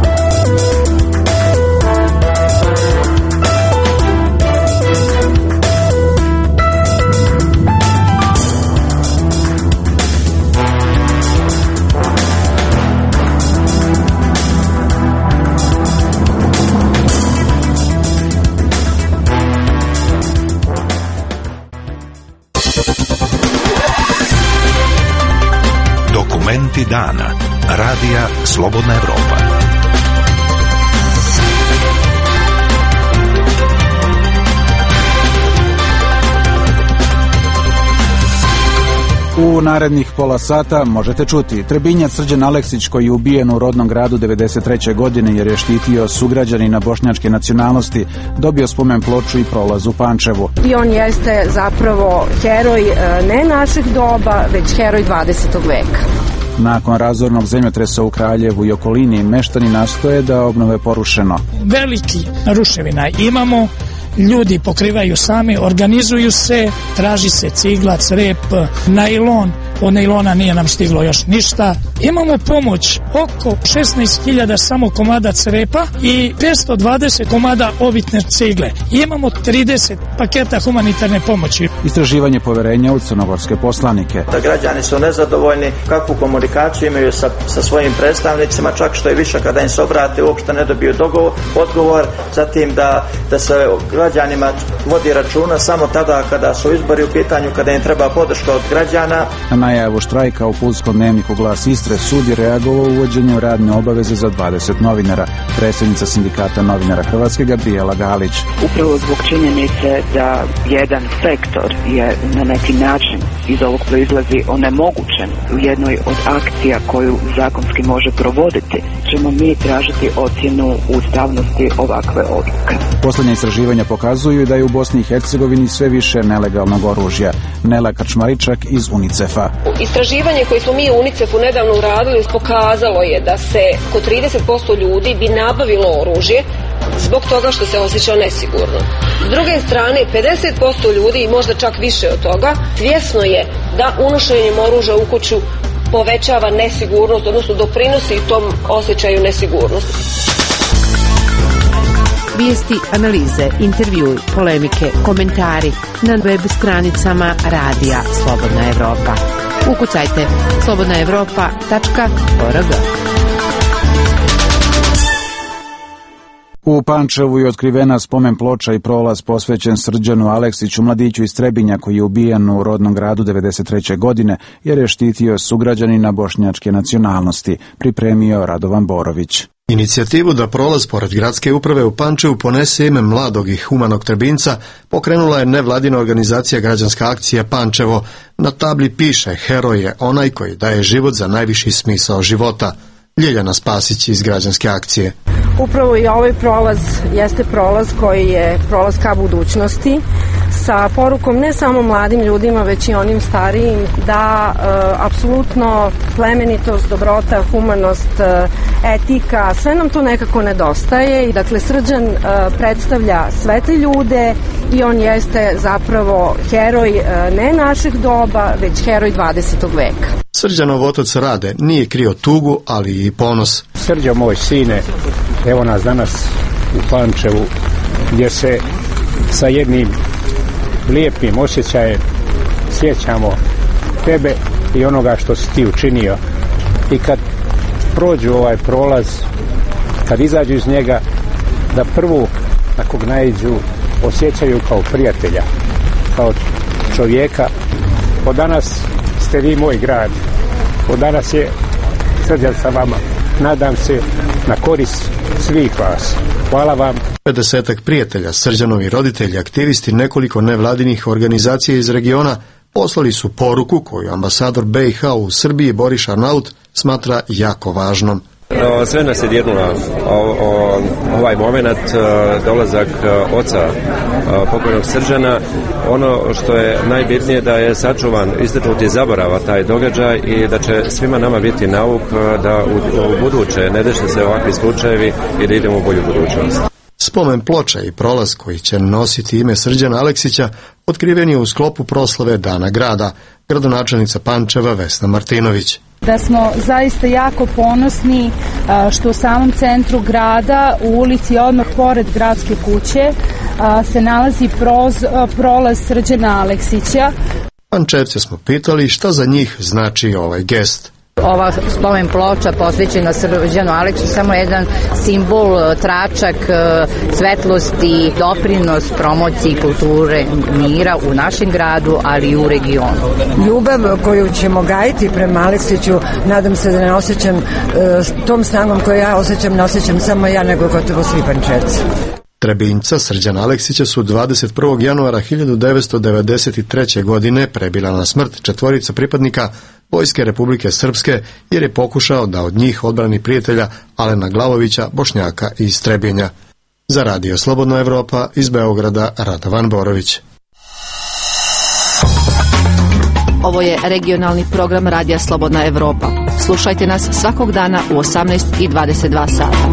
Dokumenti dana. Radija Slobodna Evropa. U narednih pola sata možete čuti Trebinjac Srđan Aleksić, koji je ubijen u rodnom gradu 93. godine jer je štitio sugrađanina bošnjačke nacionalnosti, dobio spomen ploču i prolaz u Pančevu. I on jeste zapravo heroj ne naših doba, već heroj 20. veka. Nakon razornog zemljotresa u Kraljevu i okolini, meštani nastoje da obnove porušeno. Veliki ruševina imamo, ljudi pokrivaju sami, organizuju se, traži se cigla, crep, najlon. Od najlona nije nam stiglo još ništa. Imamo pomoć oko 16.000 samo komada crepa i 520 komada obitne cigle. Imamo 30 paketa humanitarne pomoći. Istraživanje poverenja u crnogorske poslanike. Da građani su nezadovoljni kakvu komunikaciju imaju sa svojim predstavnicima, čak što je više kada im se obrate uopšte ne dobiju odgovor, zatim da se građanima vodi računa samo tada kada su izbori u pitanju, kada im treba podrška od građana. Na najavu štrajka u Pulskom dnevniku Glas Istre sud je reagovao uvođenju radne obaveze za 20 novinara. Predsjednica sindikata novinara Hrvatske Gabriela Galić. Upravo zbog činjenice da jedan sektor je na neki način iz ovog proizlazi onemogućen u jednoj od akcija koju zakonski može provoditi, ćemo mi tražiti ocjenu ustavnosti ovakve odluke. Posljednje istraživanja pokazuju da je u Bosni i Hercegovini sve više nelegalnog oružja. Nela Krčmaričak iz UNICEF-a. Istraživanje koje smo mi u UNICEF-u nedavno uradili pokazalo je da se oko 30% ljudi bi nabavilo oružje zbog toga što se osjeća nesigurno. S druge strane, 50% ljudi i možda čak više od toga svjesno je da unošenjem oružja u kuću povećava nesigurnost, odnosno doprinosi tom osjećaju nesigurnosti. Vijesti, analize, intervjui, polemike, komentari na web stranicama Radija Slobodna Evropa. Ukucajte slobodnaevropa.org. U Pančevu je otkrivena spomen ploča i prolaz posvećen Srđanu Aleksiću, mladiću iz Trebinja koji je ubijen u rodnom gradu 93. godine jer je štitio sugrađanina bošnjačke nacionalnosti, pripremio Radovan Borović. Inicijativu da prolaz pored gradske uprave u Pančevu ponese ime mladog i humanog Trebinca pokrenula je nevladina organizacija Građanska akcija Pančevo. Na tabli piše: heroj je onaj koji daje život za najviši smisao života. Ljeljana Spasić iz Građanske akcije. Upravo i ovaj prolaz jeste prolaz koji je prolaz ka budućnosti sa porukom ne samo mladim ljudima već i onim starijim da apsolutno plemenitost, dobrota, humanost, etika, sve nam to nekako nedostaje. Dakle, Srđan predstavlja sve te ljude i on jeste zapravo heroj ne naših doba, već heroj 20. veka. Srđanov otac Rade nije krio tugu, ali i ponos. Srđo, moj sine, evo nas danas u Pančevu gdje se sa jednim lijepim osjećajem sjećamo tebe i onoga što si ti učinio. I kad prođu ovaj prolaz, kad izađu iz njega, da prvu na kog naiđu osjećaju kao prijatelja. kao čovjeka. Od danas ste vi moj grad. Od danas je Srđan sa vama. Nadam se na korist svih vas. Hvala vam. 50 prijatelja, Srđanovi roditelji, aktivisti nekoliko nevladinih organizacija iz regiona poslali su poruku koju ambasador BiH u Srbiji Boris Arnaut smatra jako važnom. Sve nas je dirnulo ovaj moment, dolazak oca pokojnog Srđana. Ono što je najbitnije da je sačuvan, istaknuti zaborava taj događaj i da će svima nama biti nauk da u buduće ne dese se ovakvi slučajevi i da idemo u bolju budućnost. Spomen ploča i prolaz koji će nositi ime Srđana Aleksića otkriven je u sklopu proslave Dana grada, gradonačelnica Pančeva Vesna Martinović. Da smo zaista jako ponosni što u samom centru grada, u ulici odmah pored gradske kuće, se nalazi prolaz Srđana Aleksića. Pančevce smo pitali šta za njih znači ovaj gest. Ova spomen ploča posvećena Srđanu Aleksiću samo jedan simbol, tračak svetlosti, doprinos promociji kulture mira u našem gradu, ali i u regionu. Ljubav koju ćemo gajiti prema Aleksiću, nadam se da ne osjećam tom snagom koju ja osjećam, ne osjećam samo ja, nego gotovo svi Pančevci. Trebinjca Srđana Aleksića su 21. januara 1993. godine prebila na smrt četvorica pripadnika Vojske Republike Srpske jer je pokušao da od njih odbrani prijatelja Alena Glavovića, Bošnjaka iz Trebinja. Za Radio Slobodna Evropa iz Beograda Radovan Borović. Ovo je regionalni program Radija Slobodna Evropa. Slušajte nas svakog dana u 18:22 sata.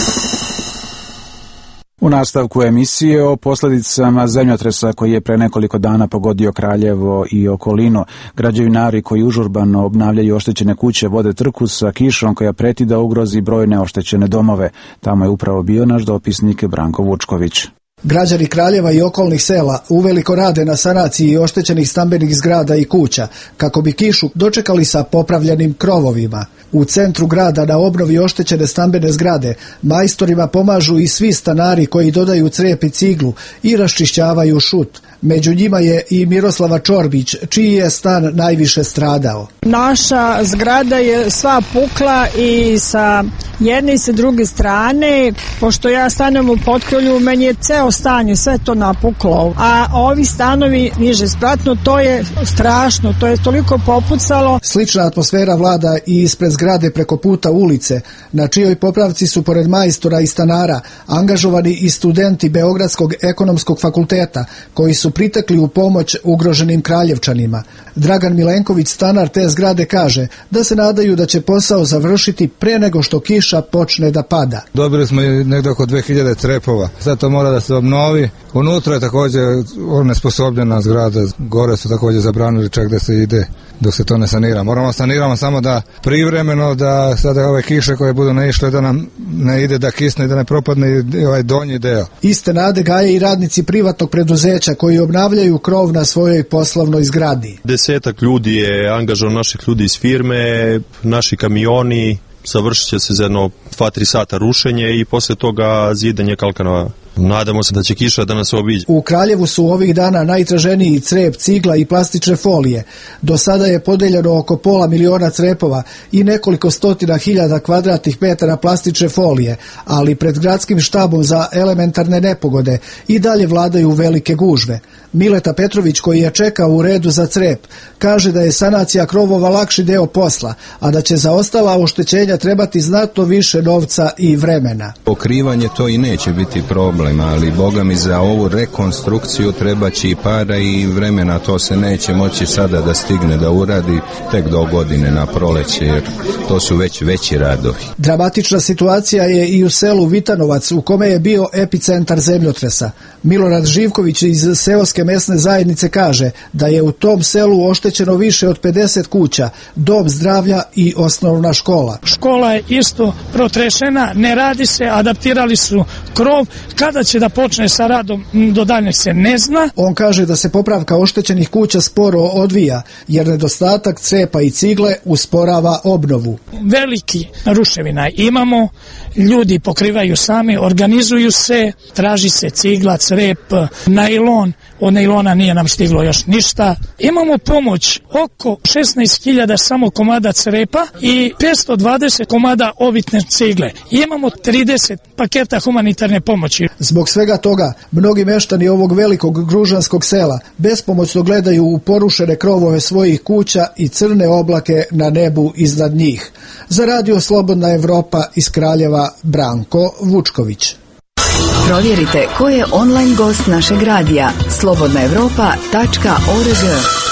U nastavku emisije o posljedicama zemljotresa koji je pre nekoliko dana pogodio Kraljevo i okolinu. Građevinari koji užurbano obnavljaju oštećene kuće vode trku sa kišom koja preti da ugrozi brojne oštećene domove. Tamo je upravo bio naš dopisnik Branko Vučković. Građani Kraljeva i okolnih sela uveliko rade na sanaciji oštećenih stambenih zgrada i kuća, kako bi kišu dočekali sa popravljenim krovovima. U centru grada na obnovi oštećene stambene zgrade majstorima pomažu i svi stanari koji dodaju crep i ciglu i raščišćavaju šut. Među njima je i Miroslava Čorbić, čiji je stan najviše stradao. Naša zgrada je sva pukla i sa jedne i sa druge strane, pošto ja stanujem u Potkrolju, meni je ceo stan je sve to napuklo. A ovi stanovi niže spratno, to je strašno, to je toliko popucalo. Slična atmosfera vlada i ispred zgrade preko puta ulice, na čijoj popravci su pored majstora i stanara angažovani i studenti Beogradskog ekonomskog fakulteta, koji su pritekli u pomoć ugroženim Kraljevčanima. Dragan Milenković, stanar te zgrade, kaže da se nadaju da će posao završiti pre nego što kiša počne da pada. Dobili smo negdje oko 2000 trepova. Sad to mora da se obnovi. Unutra je također onesposobljena zgrada. Gore su također zabranili čak da se ide dok se to ne sanira. Moramo saniramo samo da privremeno, da sada ove kiše koje budu naišle da nam ne ide da kisne i da ne propadne ovaj donji deo. Iste nade gaje i radnici privatnog preduzeća koji obnavljaju krov na svojoj poslovnoj zgradi. 10 ljudi je angažovano, naših ljudi iz firme, naši kamioni, završit će se za jedno 2-3 sata rušenje i posle toga zidanje kalkanova. Nadamo se da će kiša da nas obiđe. U Kraljevu su ovih dana najtraženiji crep, cigla i plastične folije. Do sada je podeljeno oko 500.000 crepova i nekoliko stotina hiljada kvadratnih metara plastične folije, ali pred gradskim štabom za elementarne nepogode i dalje vladaju velike gužve. Mileta Petrović, koji je čekao u redu za crep, kaže da je sanacija krovova lakši deo posla, a da će za ostala oštećenja trebati znatno više novca i vremena. Pokrivanje to i neće biti problem, ali boga mi za ovu rekonstrukciju treba će i para i vremena, to se neće moći sada da stigne da uradi tek do godine na proleće, jer to su već veći radovi. Dramatična situacija je i u selu Vitanovac, u kome je bio epicentar zemljotresa. Milorad Živković iz seoske mesne zajednice kaže da je u tom selu oštećeno više od 50 kuća, dom zdravlja i osnovna škola. Škola je isto protrešena, ne radi se, adaptirali su krov. Kada će da počne sa radom, do daljnjeg se ne zna. On kaže da se popravka oštećenih kuća sporo odvija, jer nedostatak crepa i cigle usporava obnovu. Veliki ruševina imamo, ljudi pokrivaju sami, organizuju se, traži se cigla, crep, najlon, od nailona nije nam stiglo još ništa. Imamo pomoć oko 16.000 samo komada crepa i 520 komada ovitne cigle. Imamo 30 paketa humanitarne pomoći. Zbog svega toga, mnogi meštani ovog velikog gružanskog sela bespomoćno gledaju u porušene krovove svojih kuća i crne oblake na nebu iznad njih. Za Radio Slobodna Evropa iz Kraljeva, Branko Vučković. Provjerite ko je online gost našeg radija slobodnaevropa.org.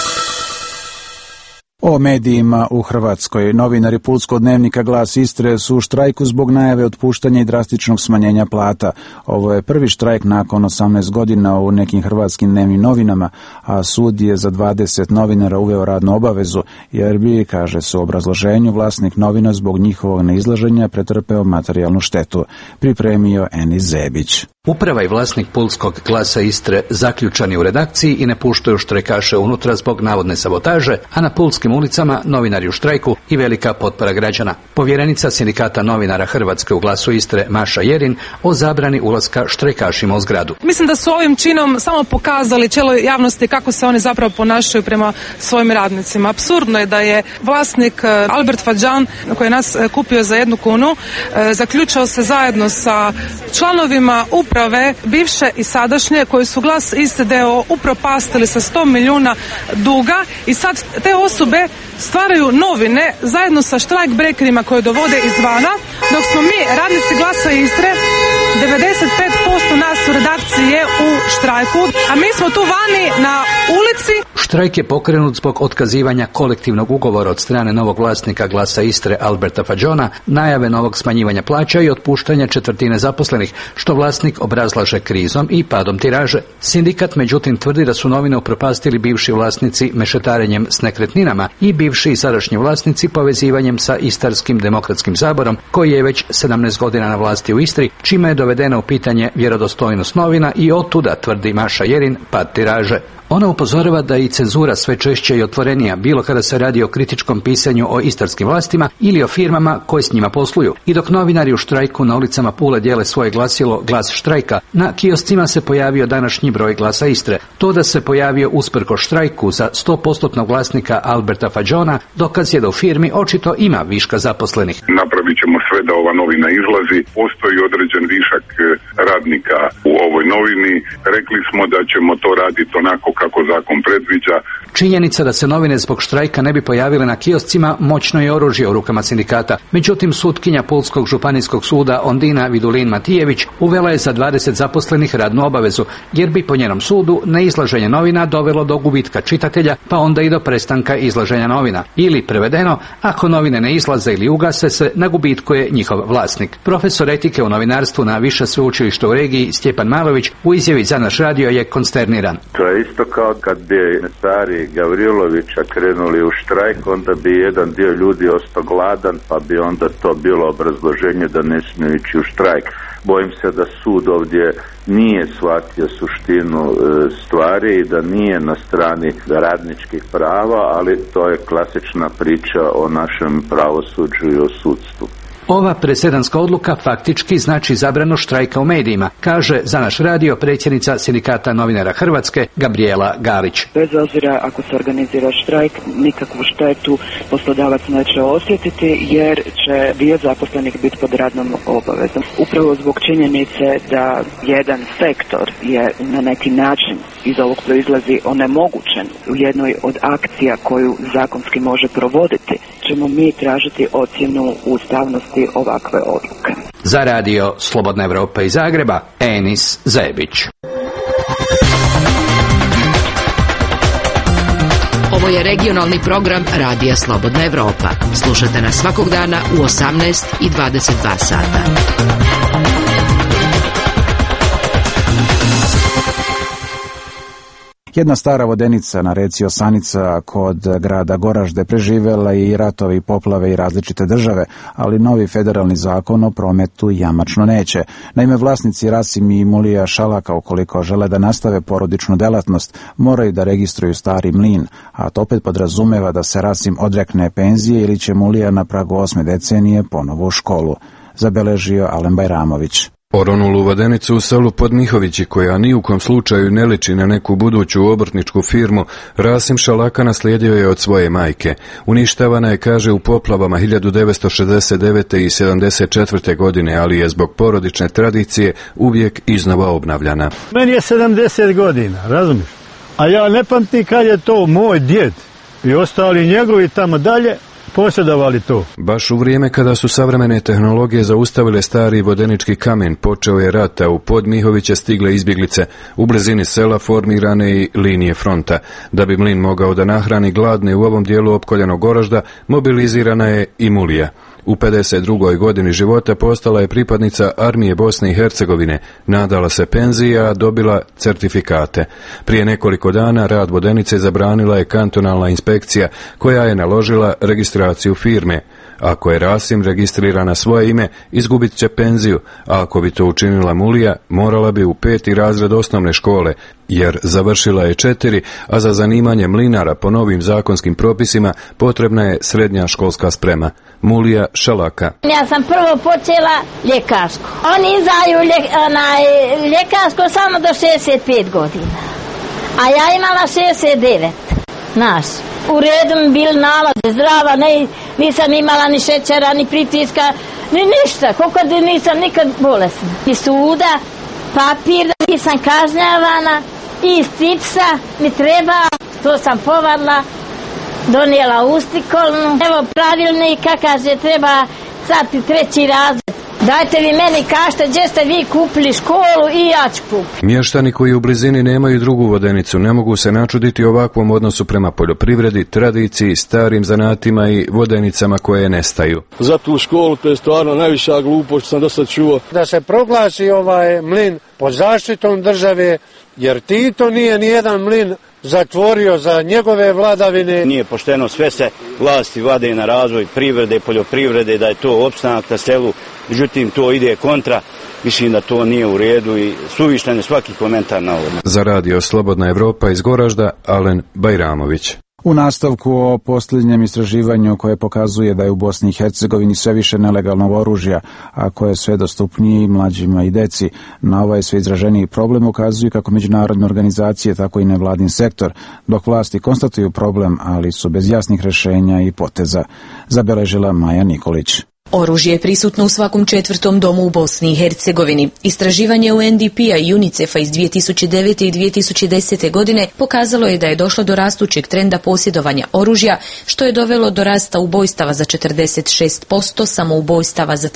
O medijima u Hrvatskoj. Novinari Pulskog dnevnika Glas Istre su u štrajku zbog najave otpuštanja i drastičnog smanjenja plata. Ovo je prvi štrajk nakon 18 godina u nekim hrvatskim dnevnim novinama, a sud je za 20 novinara uveo radnu obavezu, jer bi, kaže se u obrazloženju, vlasnik novina zbog njihovog neizlaženja pretrpeo materijalnu štetu. Pripremio Enis Zebić. Uprava i vlasnik Pulskog Glasa Istre zaključani u redakciji i ne puštaju štrajkaše unutra zbog navodne sabotaže, a na pulskim ulicama novinari u štrajku i velika potpora građana. Povjerenica Sindikata novinara Hrvatske u Glasu Istre Maša Jerin o zabrani ulaska štrajkašima u zgradu. Mislim da su ovim činom samo pokazali cijeloj javnosti kako se oni zapravo ponašaju prema svojim radnicima. Apsurdno je da je vlasnik Albert Fadžan, koji je nas kupio za 1 kunu, zaključao se zajedno sa članovima uprave, bivše i sadašnje, koji su Glas Istre d.o.o. upropastili sa 100 milijuna duga i sad te osobe stvaraju novine zajedno sa štrajk brekerima koje dovode izvana, dok smo mi, radnici Glasa Istre, 95% nas u redakciji je u štrajku, a mi smo tu vani na ulici. Štrajk je pokrenut zbog otkazivanja kolektivnog ugovora od strane novog vlasnika Glasa Istre Alberta Fadžona, najave novog smanjivanja plaća i otpuštanja 1/4 zaposlenih, što vlasnik obrazlaže krizom i padom tiraže. Sindikat međutim tvrdi da su novine upropastili bivši vlasnici mešetarenjem s nekretninama i bivši i sadašnji vlasnici povezivanjem sa Istarskim demokratskim saborom, koji je već 17 godina na vlasti u Istri, čime je dovedeno u pitanje vjerodostojnost novina i otuda, tvrdi Maša Jerin, pad tiraže. Ona upozorava da i cenzura sve češće i otvorenija, bilo kada se radi o kritičkom pisanju o istarskim vlastima ili o firmama koje s njima posluju. I dok novinari u štrajku na ulicama Pule dijele svoje glasilo Glas štrajka, na kioscima se pojavio današnji broj Glasa Istre. To da se pojavio usprko štrajku za 100% vlasnika Alberta Fadžona, dokaz je da u firmi očito ima viška zaposlenih. Napravit ćemo sve da ova novina izlazi. Postoji određen višak radnika u ovoj novini. Rekli smo da ćemo to raditi onako kako zakon predviđa. Činjenica da se novine zbog štrajka ne bi pojavile na kioscima moćno je oružje u rukama sindikata. Međutim, sutkinja Pulskog županijskog suda Ondina Vidulin Matijević uvela je za 20 zaposlenih radnu obavezu, jer bi po njenom sudu neizlaženje novina dovelo do gubitka čitatelja, pa onda i do prestanka izlaženja novina. Ili prevedeno, ako novine ne izlaze ili ugase se, na gubitku je njihov vlasnik. Profesor etike u novinarstvu na više sveučilišta u regiji Stjepan Malović u izjavi za naš radio je konsterniran. To je isto kao kad bi mesari Gavrilovića krenuli u štrajk, onda bi jedan dio ljudi ostao gladan, pa bi onda to bilo obrazloženje da ne smiju ići u štrajk. Bojim se da sud ovdje nije shvatio suštinu stvari i da nije na strani radničkih prava, ali to je klasična priča o našem pravosuđu i o sudstvu. Ova presedanska odluka faktički znači zabranu štrajka u medijima, kaže za naš radio predsjednica Sindikata novinara Hrvatske Gabriela Galić. Bez obzira ako se organizira štrajk, nikakvu štetu poslodavac neće osjetiti jer će dio zaposlenih biti pod radnom obavezom. Upravo zbog činjenice da jedan sektor je na neki način iz ovog proizlazi onemogućen u jednoj od akcija koju zakonski može provoditi, ćemo mi tražiti ocjenu ustavnosti ovakve odluke. Za radio Slobodna Evropa iz Zagreba, Enis Zebić. Ovo je regionalni program Radija Slobodna Evropa. Slušajte nas svakog dana u 18 i 22 sata. Jedna stara vodenica na reci Osanica kod grada Goražde preživela i ratovi, poplave i različite države, ali novi federalni zakon o prometu jamačno neće. Naime, vlasnici Rasim i Mulija Šalaka, ukoliko žele da nastave porodičnu delatnost, moraju da registruju stari mlin, a to opet podrazumeva da se Rasim odrekne penzije ili će Mulija na pragu 8. decenije ponovo u školu, zabeležio Alen Bajramović. Oronulu vodenicu u selu Podmihovići, koja ni u kom slučaju ne liči na neku buduću obrtničku firmu, Rasim Šalaka naslijedio je od svoje majke. Uništavana je, kaže, u poplavama 1969. i 74. godine, ali je zbog porodične tradicije uvijek iznova obnavljana. Meni je 70 godina, razumiješ? A ja ne pamtim kad je to moj djed i ostali njegovi tamo dalje posjedovali to. Baš u vrijeme kada su savremene tehnologije zaustavile stari vodenički kamen, počeo je rat, a u Podmihoviće stigle izbjeglice. U blizini sela formirane i linije fronta. Da bi mlin mogao da nahrani gladne u ovom dijelu opkoljenog Goražda, mobilizirana je i Mulija. U 52. godini života postala je pripadnica armije Bosne i Hercegovine, nadala se penziji, a dobila certifikate. Prije nekoliko dana rad vodenice zabranila je kantonalna inspekcija, koja je naložila registraciju firme. Ako je Rasim registriran na svoje ime, izgubit će penziju, a ako bi to učinila Mulija, morala bi u 5. razred osnovne škole, jer završila je 4, a za zanimanje mlinara po novim zakonskim propisima potrebna je srednja školska sprema. Mulija Šalaka. Ja sam prvo počela ljekarsko. Oni izdaju ljekarsko samo do 65 godina, a ja imala 69. Naš. U redu mi bili nalaze, zdrava, nisam imala ni šećera, ni pritiska, ni ništa, koliko da nisam nikad bolesna. I suda, papir, da nisam kažnjavana, i iz cipsa mi treba, to sam povadila, donijela ustikolnu. Evo pravilnika, kaže, treba sad 3. razred. Dajte vi meni kažete gdje ste vi kupili školu i ja ću kupiti. Mještani koji u blizini nemaju drugu vodenicu ne mogu se načuditi ovakvom odnosu prema poljoprivredi, tradiciji, starim zanatima i vodenicama koje nestaju. Za tu školu to je stvarno najviša glupost što sam do sad čuo. Da se proglasi ovaj mlin pod zaštitom države, jer Tito nije nijedan mlin zatvorio za njegove vladavine. Nije pošteno, sve se vlasti vade na razvoj privrede, poljoprivrede, da je to opstanak na selu, međutim to ide kontra, mislim da to nije u redu i suvištan je svaki komentar na ovo. Za Radio Slobodna Evropa iz Goražda, Alen Bajramović. U nastavku o posljednjem istraživanju koje pokazuje da je u Bosni i Hercegovini sve više nelegalnog oružja, a koje je sve dostupnije mlađima i deci. Na ovaj sve izraženiji problem ukazuju kako međunarodne organizacije, tako i nevladin sektor, dok vlasti konstatuju problem, ali su bez jasnih rješenja i poteza, zabeležila Maja Nikolić. Oružje je prisutno u svakom 4. domu u Bosni i Hercegovini. Istraživanje UNDP-a i UNICEF-a iz 2009. i 2010. godine pokazalo je da je došlo do rastućeg trenda posjedovanja oružja, što je dovelo do rasta ubojstava za 46%, samoubojstava za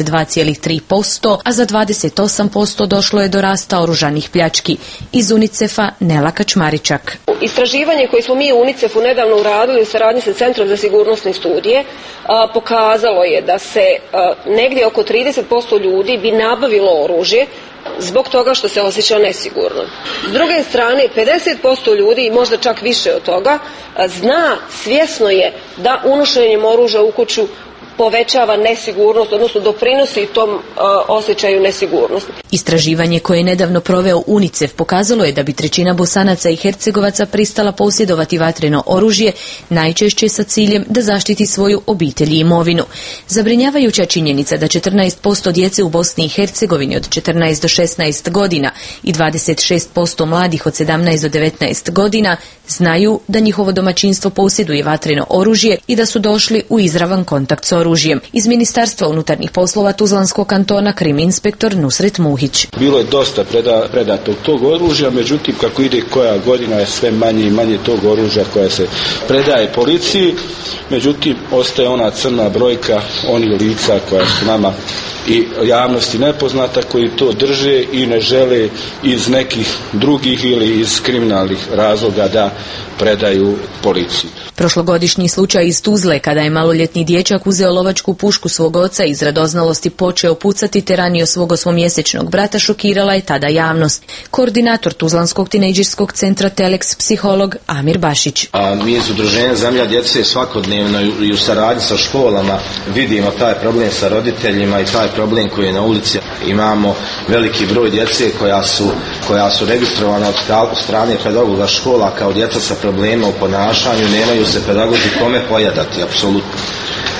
32,3%, a za 28% došlo je do rasta oružanih pljački. Iz UNICEF-a Nela Kačmaričak. Istraživanje koje smo mi u UNICEF-u nedavno uradili u saradnji sa Centrom za sigurnosne studije pokazalo je da se negdje oko 30% ljudi bi nabavilo oružje zbog toga što se osjeća nesigurno. S druge strane, 50% ljudi, možda čak više od toga, zna, svjesno je da unošenjem oružja u kuću povećava nesigurnost, odnosno doprinosi tom osjećaju nesigurnosti. Istraživanje koje je nedavno proveo UNICEF pokazalo je da bi 1/3 Bosanaca i Hercegovaca pristala posjedovati vatreno oružje, najčešće sa ciljem da zaštiti svoju obitelj i imovinu. Zabrinjavajuća činjenica da 14% djece u Bosni i Hercegovini od 14 do 16 godina i 26% mladih od 17 do 19 godina znaju da njihovo domaćinstvo posjeduje vatreno oružje i da su došli u izravan kontakt s oružjem. Iz Ministarstva unutarnjih poslova Tuzlanskog kantona krim inspektor Nusret Muhić. Bilo je dosta predatog tog oružja, međutim kako ide koja godina je sve manje i manje tog oružja koja se predaje policiji, međutim ostaje ona crna brojka onih lica koja su nama i javnosti nepoznata, koji to drže i ne žele iz nekih drugih ili iz kriminalnih razloga da predaju policiji. Prošlogodišnji slučaj iz Tuzle, kada je maloljetni dječak uzeo lovačku pušku svog oca i iz radoznalosti počeo pucati te ranio svog 8-mjesečnog brata, šokirala je tada javnost. Koordinator Tuzlanskog tinejdžerskog centra Telex, psiholog Amir Bašić. Mi iz Udruženja Zemlja djece svakodnevno i u saradnji sa školama vidimo taj problem sa roditeljima i taj problem koji je na ulici. Imamo veliki broj djece koja su registrovana od strane pedagoga škola kao djeca sa problema u ponašanju, nemaju se pedagozi kome pojadati, apsolutno.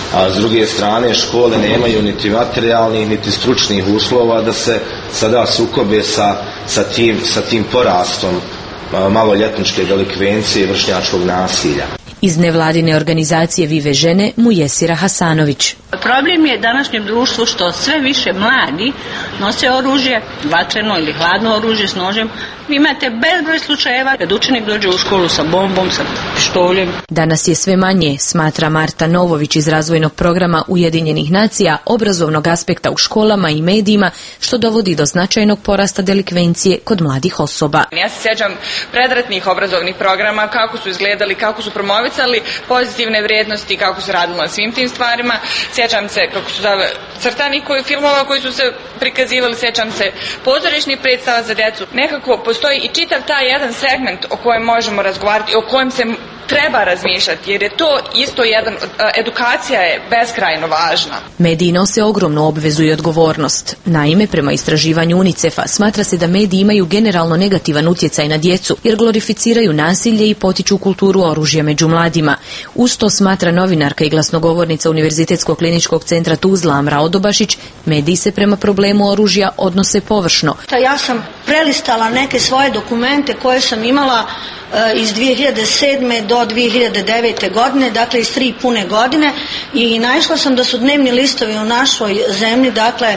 a s druge strane škole nemaju niti materijalnih niti stručnih uslova da se sada sukobe sa tim porastom maloljetničke delikvencije i vršnjačkog nasilja. Iz nevladine organizacije Vive žene Mujesira Hasanović. Problem je današnjem društvu što sve više mladi nose oružje, vatreno ili hladno oružje s nožem. Vi imate bezbroj slučajeva kad učenik dođe u školu sa bombom, sa pištoljem. Danas je sve manje, smatra Marta Novović iz razvojnog programa Ujedinjenih nacija, obrazovnog aspekta u školama i medijima, što dovodi do značajnog porasta delikvencije kod mladih osoba. Ja se sjećam predratnih obrazovnih programa, kako su izgledali, kako su promovicali pozitivne vrijednosti, kako su radili na svim tim stvarima. Sjećam se kako su crtanih filmova koji su se prikazivali, sjećam se pozorišnih predstava za djecu. Nekako postoji i čitav taj jedan segment o kojem možemo razgovarati, o kojem se treba razmišljati, jer je to isto edukacija je beskrajno važna. Mediji nose ogromnu obvezu i odgovornost. Naime, prema istraživanju UNICEF-a smatra se da mediji imaju generalno negativan utjecaj na djecu, jer glorificiraju nasilje i potiču kulturu oružja među mladima. Uz to, smatra novinarka i glasnogovornica Univerzitetskog kliničkog centra Tuzla Amra Odobašić, mediji se prema problemu oružja odnose površno. Ja sam prelistala neke svoje dokumente koje sam imala iz 2007. do 2009. godine, dakle iz 3 pune godine, i naišla sam da su dnevni listovi u našoj zemlji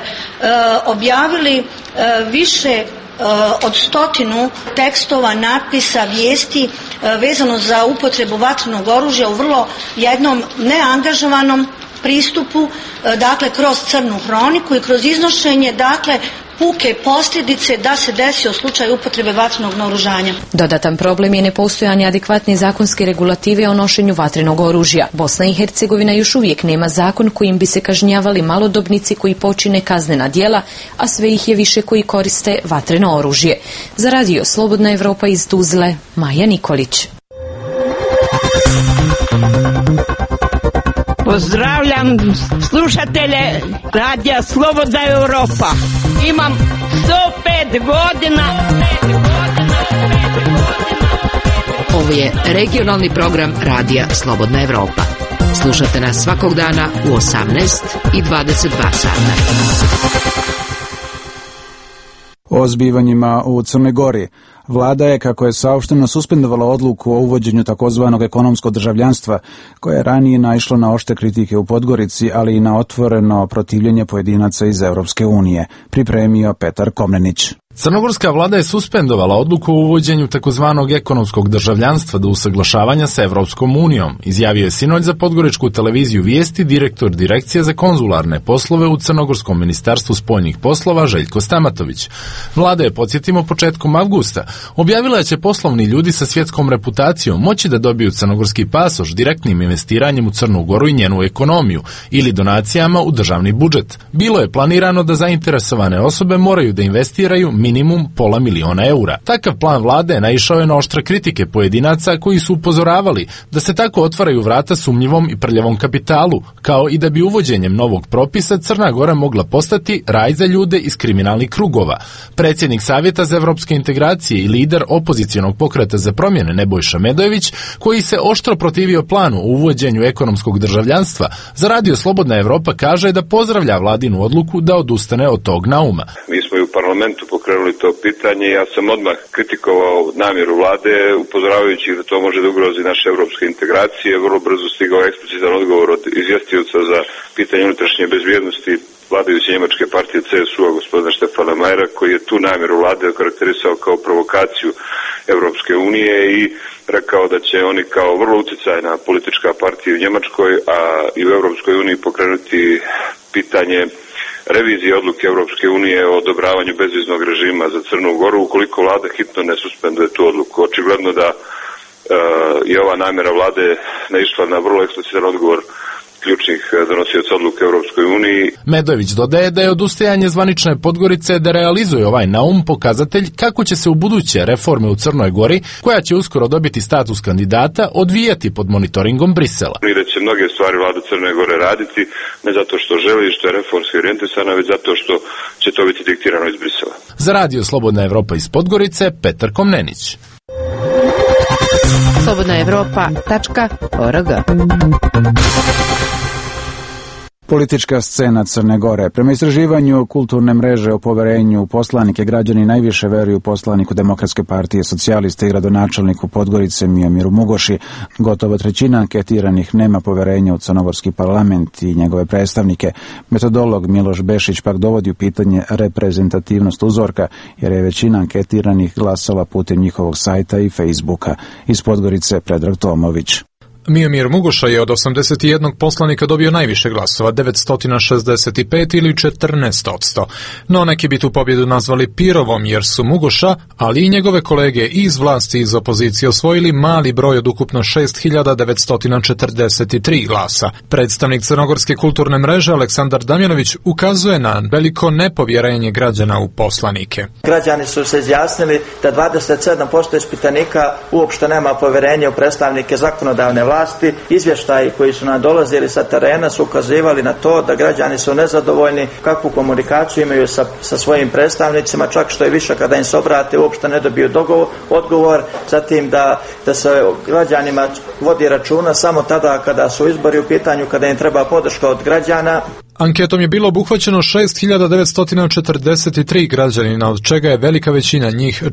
objavili više od 100 tekstova, natpisa, vijesti vezano za upotrebu vatrenog oružja u vrlo jednom neangažovanom pristupu, dakle kroz crnu hroniku i kroz iznošenje puke posljedice da se desio slučaj upotrebe vatrenog naoružanja. Dodatan problem je nepostojanje adekvatne zakonske regulative o nošenju vatrenog oružja. Bosna i Hercegovina još uvijek nema zakon kojim bi se kažnjavali malodobnici koji počine kaznena djela, a sve ih je više koji koriste vatreno oružje. Za radio Slobodna Evropa iz Tuzle, Maja Nikolić. Pozdravljam slušatelje radija Slobodna Evropa. Imam 105 godina. Ovo je regionalni program radija Slobodna Evropa. Slušate nas svakog dana u 18 i 22 sata. O zbivanjima u Crnoj Gori. Vlada je, kako je saopšteno, suspendovala odluku o uvođenju takozvanog ekonomskog državljanstva, koje je ranije naišlo na oštre kritike u Podgorici, ali i na otvoreno protivljenje pojedinaca iz Europske unije. Pripremio Petar Komnenić. Crnogorska vlada je suspendovala odluku o uvođenju takozvanog ekonomskog državljanstva do usaglašavanja sa Evropskom unijom, izjavio je sinoć za podgoričku televiziju Vijesti direktor Direkcije za konzularne poslove u Crnogorskom ministarstvu spoljnih poslova Željko Stamatović. Vlada je, podsjetimo, početkom avgusta objavila da će poslovni ljudi sa svjetskom reputacijom moći da dobiju crnogorski pasoš direktnim investiranjem u Crnu Goru i njenu ekonomiju ili donacijama u državni budžet. Bilo je planirano da zainteresovane osobe moraju da investiraju minimum $500.000 eura. Takav plan vlade naišao je na oštre kritike pojedinaca koji su upozoravali da se tako otvaraju vrata sumnjivom i prljavom kapitalu, kao i da bi uvođenjem novog propisa Crna Gora mogla postati raj za ljude iz kriminalnih krugova. Predsjednik Savjeta za evropske integracije i lider opozicionog pokreta za promjene Nebojša Medojević, koji se oštro protivio planu o uvođenju ekonomskog državljanstva, za radio Slobodna Evropa kaže da pozdravlja vladinu odluku da odustane od tog nauma. Mi smo i u parlamentu pokrenuli to pitanje. Ja sam odmah kritikovao namjeru vlade, upozoravajući da to može da ugrozi naše evropske integracije. Vrlo brzo stigao eksplicitan odgovor od izvjestioca za pitanje unutrašnje bezbjednosti vladajuće njemačke partije CSU-a, gospodina Štefana Majera, koji je tu namjeru vlade okarakterisao kao provokaciju Evropske unije i rekao da će oni kao vrlo utjecajna politička partija u Njemačkoj, a i u Evropskoj uniji pokrenuti pitanje revizije odluke Europske unije o odobravanju bezviznog režima za Crnu Goru ukoliko vlada hitno ne suspenduje tu odluku. Očigledno da je ova namjera vlade naišla na vrlo eksplicitan odgovor ključnih donosioca odluke Europskoj uniji. Medojević dodaje da je odustajanje zvanične Podgorice da realizuje ovaj naum pokazatelj kako će se u buduće reforme u Crnoj Gori, koja će uskoro dobiti status kandidata, odvijati pod monitoringom Brisela. I da će mnoge stvari vlada Crne Gore raditi, ne zato što želi, što je reformski orijentisana, već zato što će to biti diktirano iz Brisela. Za radio Slobodna Evropa iz Podgorice, Petar Komnenić. slobodnaevropa.org. Politička scena Crne Gore. Prema istraživanju kulturne mreže o poverenju u poslanike, građani najviše veruju poslaniku Demokratske partije socijaliste i gradonačelniku Podgorice Miomiru Mugoši. Gotovo trećina anketiranih nema poverenja u crnogorski parlament i njegove predstavnike. Metodolog Miloš Bešić pak dovodi u pitanje reprezentativnost uzorka, jer je većina anketiranih glasala putem njihovog sajta i Facebooka. Iz Podgorice Predrag Tomović. Miomir Mugoša je od 81 poslanika dobio najviše glasova, 965 ili 14%. No neki bi tu pobjedu nazvali Pirovom, jer su Mugoša, ali i njegove kolege iz vlasti i iz opozicije osvojili mali broj od ukupno 6.943 glasa. Predstavnik Crnogorske kulturne mreže Aleksandar Damjanović ukazuje na veliko nepovjerenje građana u poslanike. Građani su se izjasnili da 27% ispitanika uopšte nema povjerenje u predstavnike zakonodavne vlasti. Izvještaji koji su nam dolazili sa terena su ukazivali na to da građani su nezadovoljni kakvu komunikaciju imaju sa svojim predstavnicima, čak što je više kada im se obrate uopšte ne dobiju odgovor, zatim da se građanima vodi računa samo tada kada su izbori u pitanju, kada im treba podrška od građana. Anketom je bilo obuhvaćeno 6.943 građanina, od čega je velika većina njih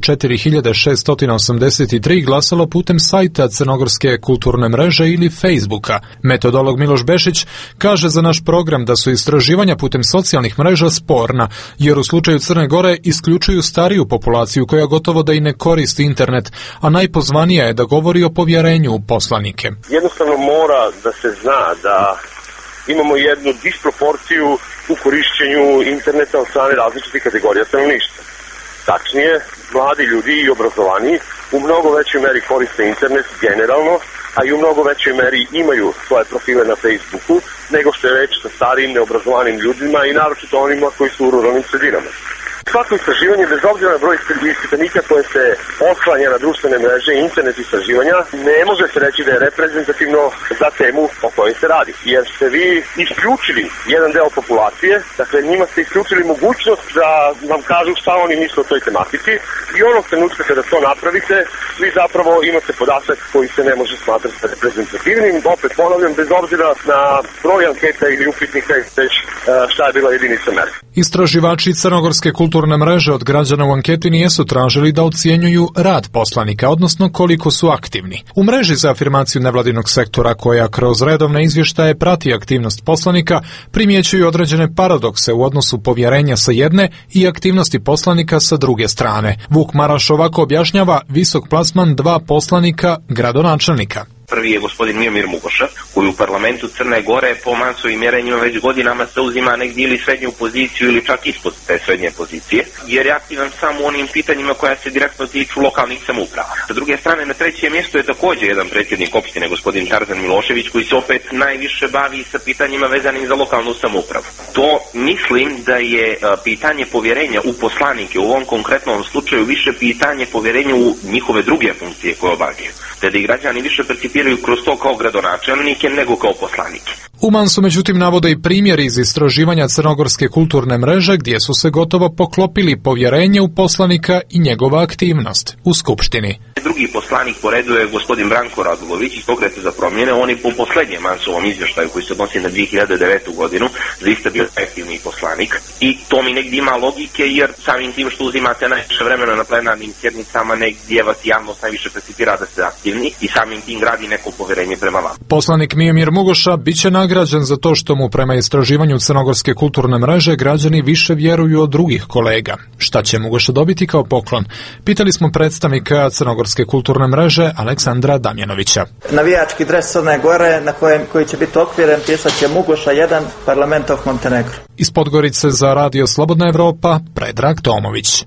4.683 glasalo putem sajta Crnogorske kulturne mreže ili Facebooka. Metodolog Miloš Bešić kaže za naš program da su istraživanja putem socijalnih mreža sporna, jer u slučaju Crne Gore isključuju stariju populaciju koja gotovo da i ne koristi internet, a najpozvanija je da govori o povjerenju u poslanike. Jednostavno mora da se zna da imamo jednu disproporciju u korišćenju interneta od strane različitih kategorija stanovništva. Tačnije, mladi ljudi i obrazovani u mnogo većoj meri koriste internet generalno, a i u mnogo većoj meri imaju svoje profile na Facebooku nego što je već sa starijim neobrazovanim ljudima i naročito onima koji su u ruralnim sredinama. Svako istraživanje, bez obzira na broj ispitanika koje se oslanja na društvene mreže i internet istraživanja, ne može se reći da je reprezentativno za temu o kojoj se radi. Jer ste vi isključili jedan deo populacije, dakle njima ste isključili mogućnost da vam kažu šta oni misle o toj tematici i onog trenutka kada to napravite, vi zapravo imate podatak koji se ne može smatrati reprezentativnim. Opet ponavljam, bez obzira na broj anketa ili upitnika i već šta je bila jedinica mere. Istraživači Crnogorske kulturne mreže od građana u anketi nisu tražili da ocjenjuju rad poslanika, odnosno koliko su aktivni. U mreži za afirmaciju nevladinog sektora, koja kroz redovne izvještaje prati aktivnost poslanika, primjećuju određene paradokse u odnosu povjerenja sa jedne i aktivnosti poslanika sa druge strane. Vuk Maraš ovako objašnjava visok plasman 2 poslanika gradonačelnika. Prvi je gospodin Miomir Mugoša, koji u parlamentu Crne Gore po masovim mjerenjima već godinama se uzima negdje ili srednju poziciju ili čak ispod te srednje pozicije, jer je aktivan samo u onim pitanjima koja se direktno tiču lokalnih samouprava. Sa druge strane, na trećem mjestu je također jedan predsjednik opštine, gospodin Tarzan Milošević, koji se opet najviše bavi sa pitanjima vezanim za lokalnu samoupravu. To mislim da je pitanje povjerenja u poslanike u ovom konkretnom slučaju više pitanje povjerenja u njihove druge funkcije koje obavljaju, te da i građani više percipiraju kroz to kao gradonačelnike nego kao poslanike. U Mansu međutim navode i primjeri iz istraživanja Crnogorske kulturne mreže gdje su se gotovo poklopili povjerenje u poslanika i njegova aktivnost u Skupštini. Drugi poslanik po redu je gospodin Branko Radulović iz Pokreta za promjene. On je po posljednjem Mansovom izvještaju koji se odnosi na 2009. godinu zaista bio aktivni poslanik i to mi negdje ima logike, jer samim tim što uzimate najviše vremena na plenarnim sjednicama, negdje vas javnost najviše percipira da ste aktivni i samim tim gradi neko povjerenje prema vama. Poslanik Miomir Mugoša biće nagrađen za to što mu prema istraživanju Crnogorske kulturne mreže građani više vjeruju od drugih kolega. Šta će Mugoša dobiti kao poklon? Pitali smo predstavnika Crnogorske kulturne mreže Aleksandra Damjanovića. Navijački dres Crne Gore koji će biti okviren pisat će Mugoša 1, Parlament of Montenegro. Iz Podgorice za Radio Slobodna Evropa, Predrag Tomović.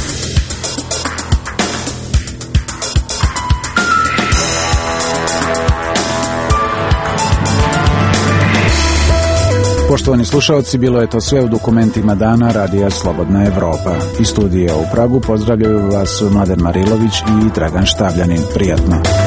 Poštovani slušalci, bilo je to sve u dokumentima dana Radija Slobodna Evropa. Iz studija u Pragu pozdravljaju vas Mladen Marilović i Dragan Štavljanin. Prijatno.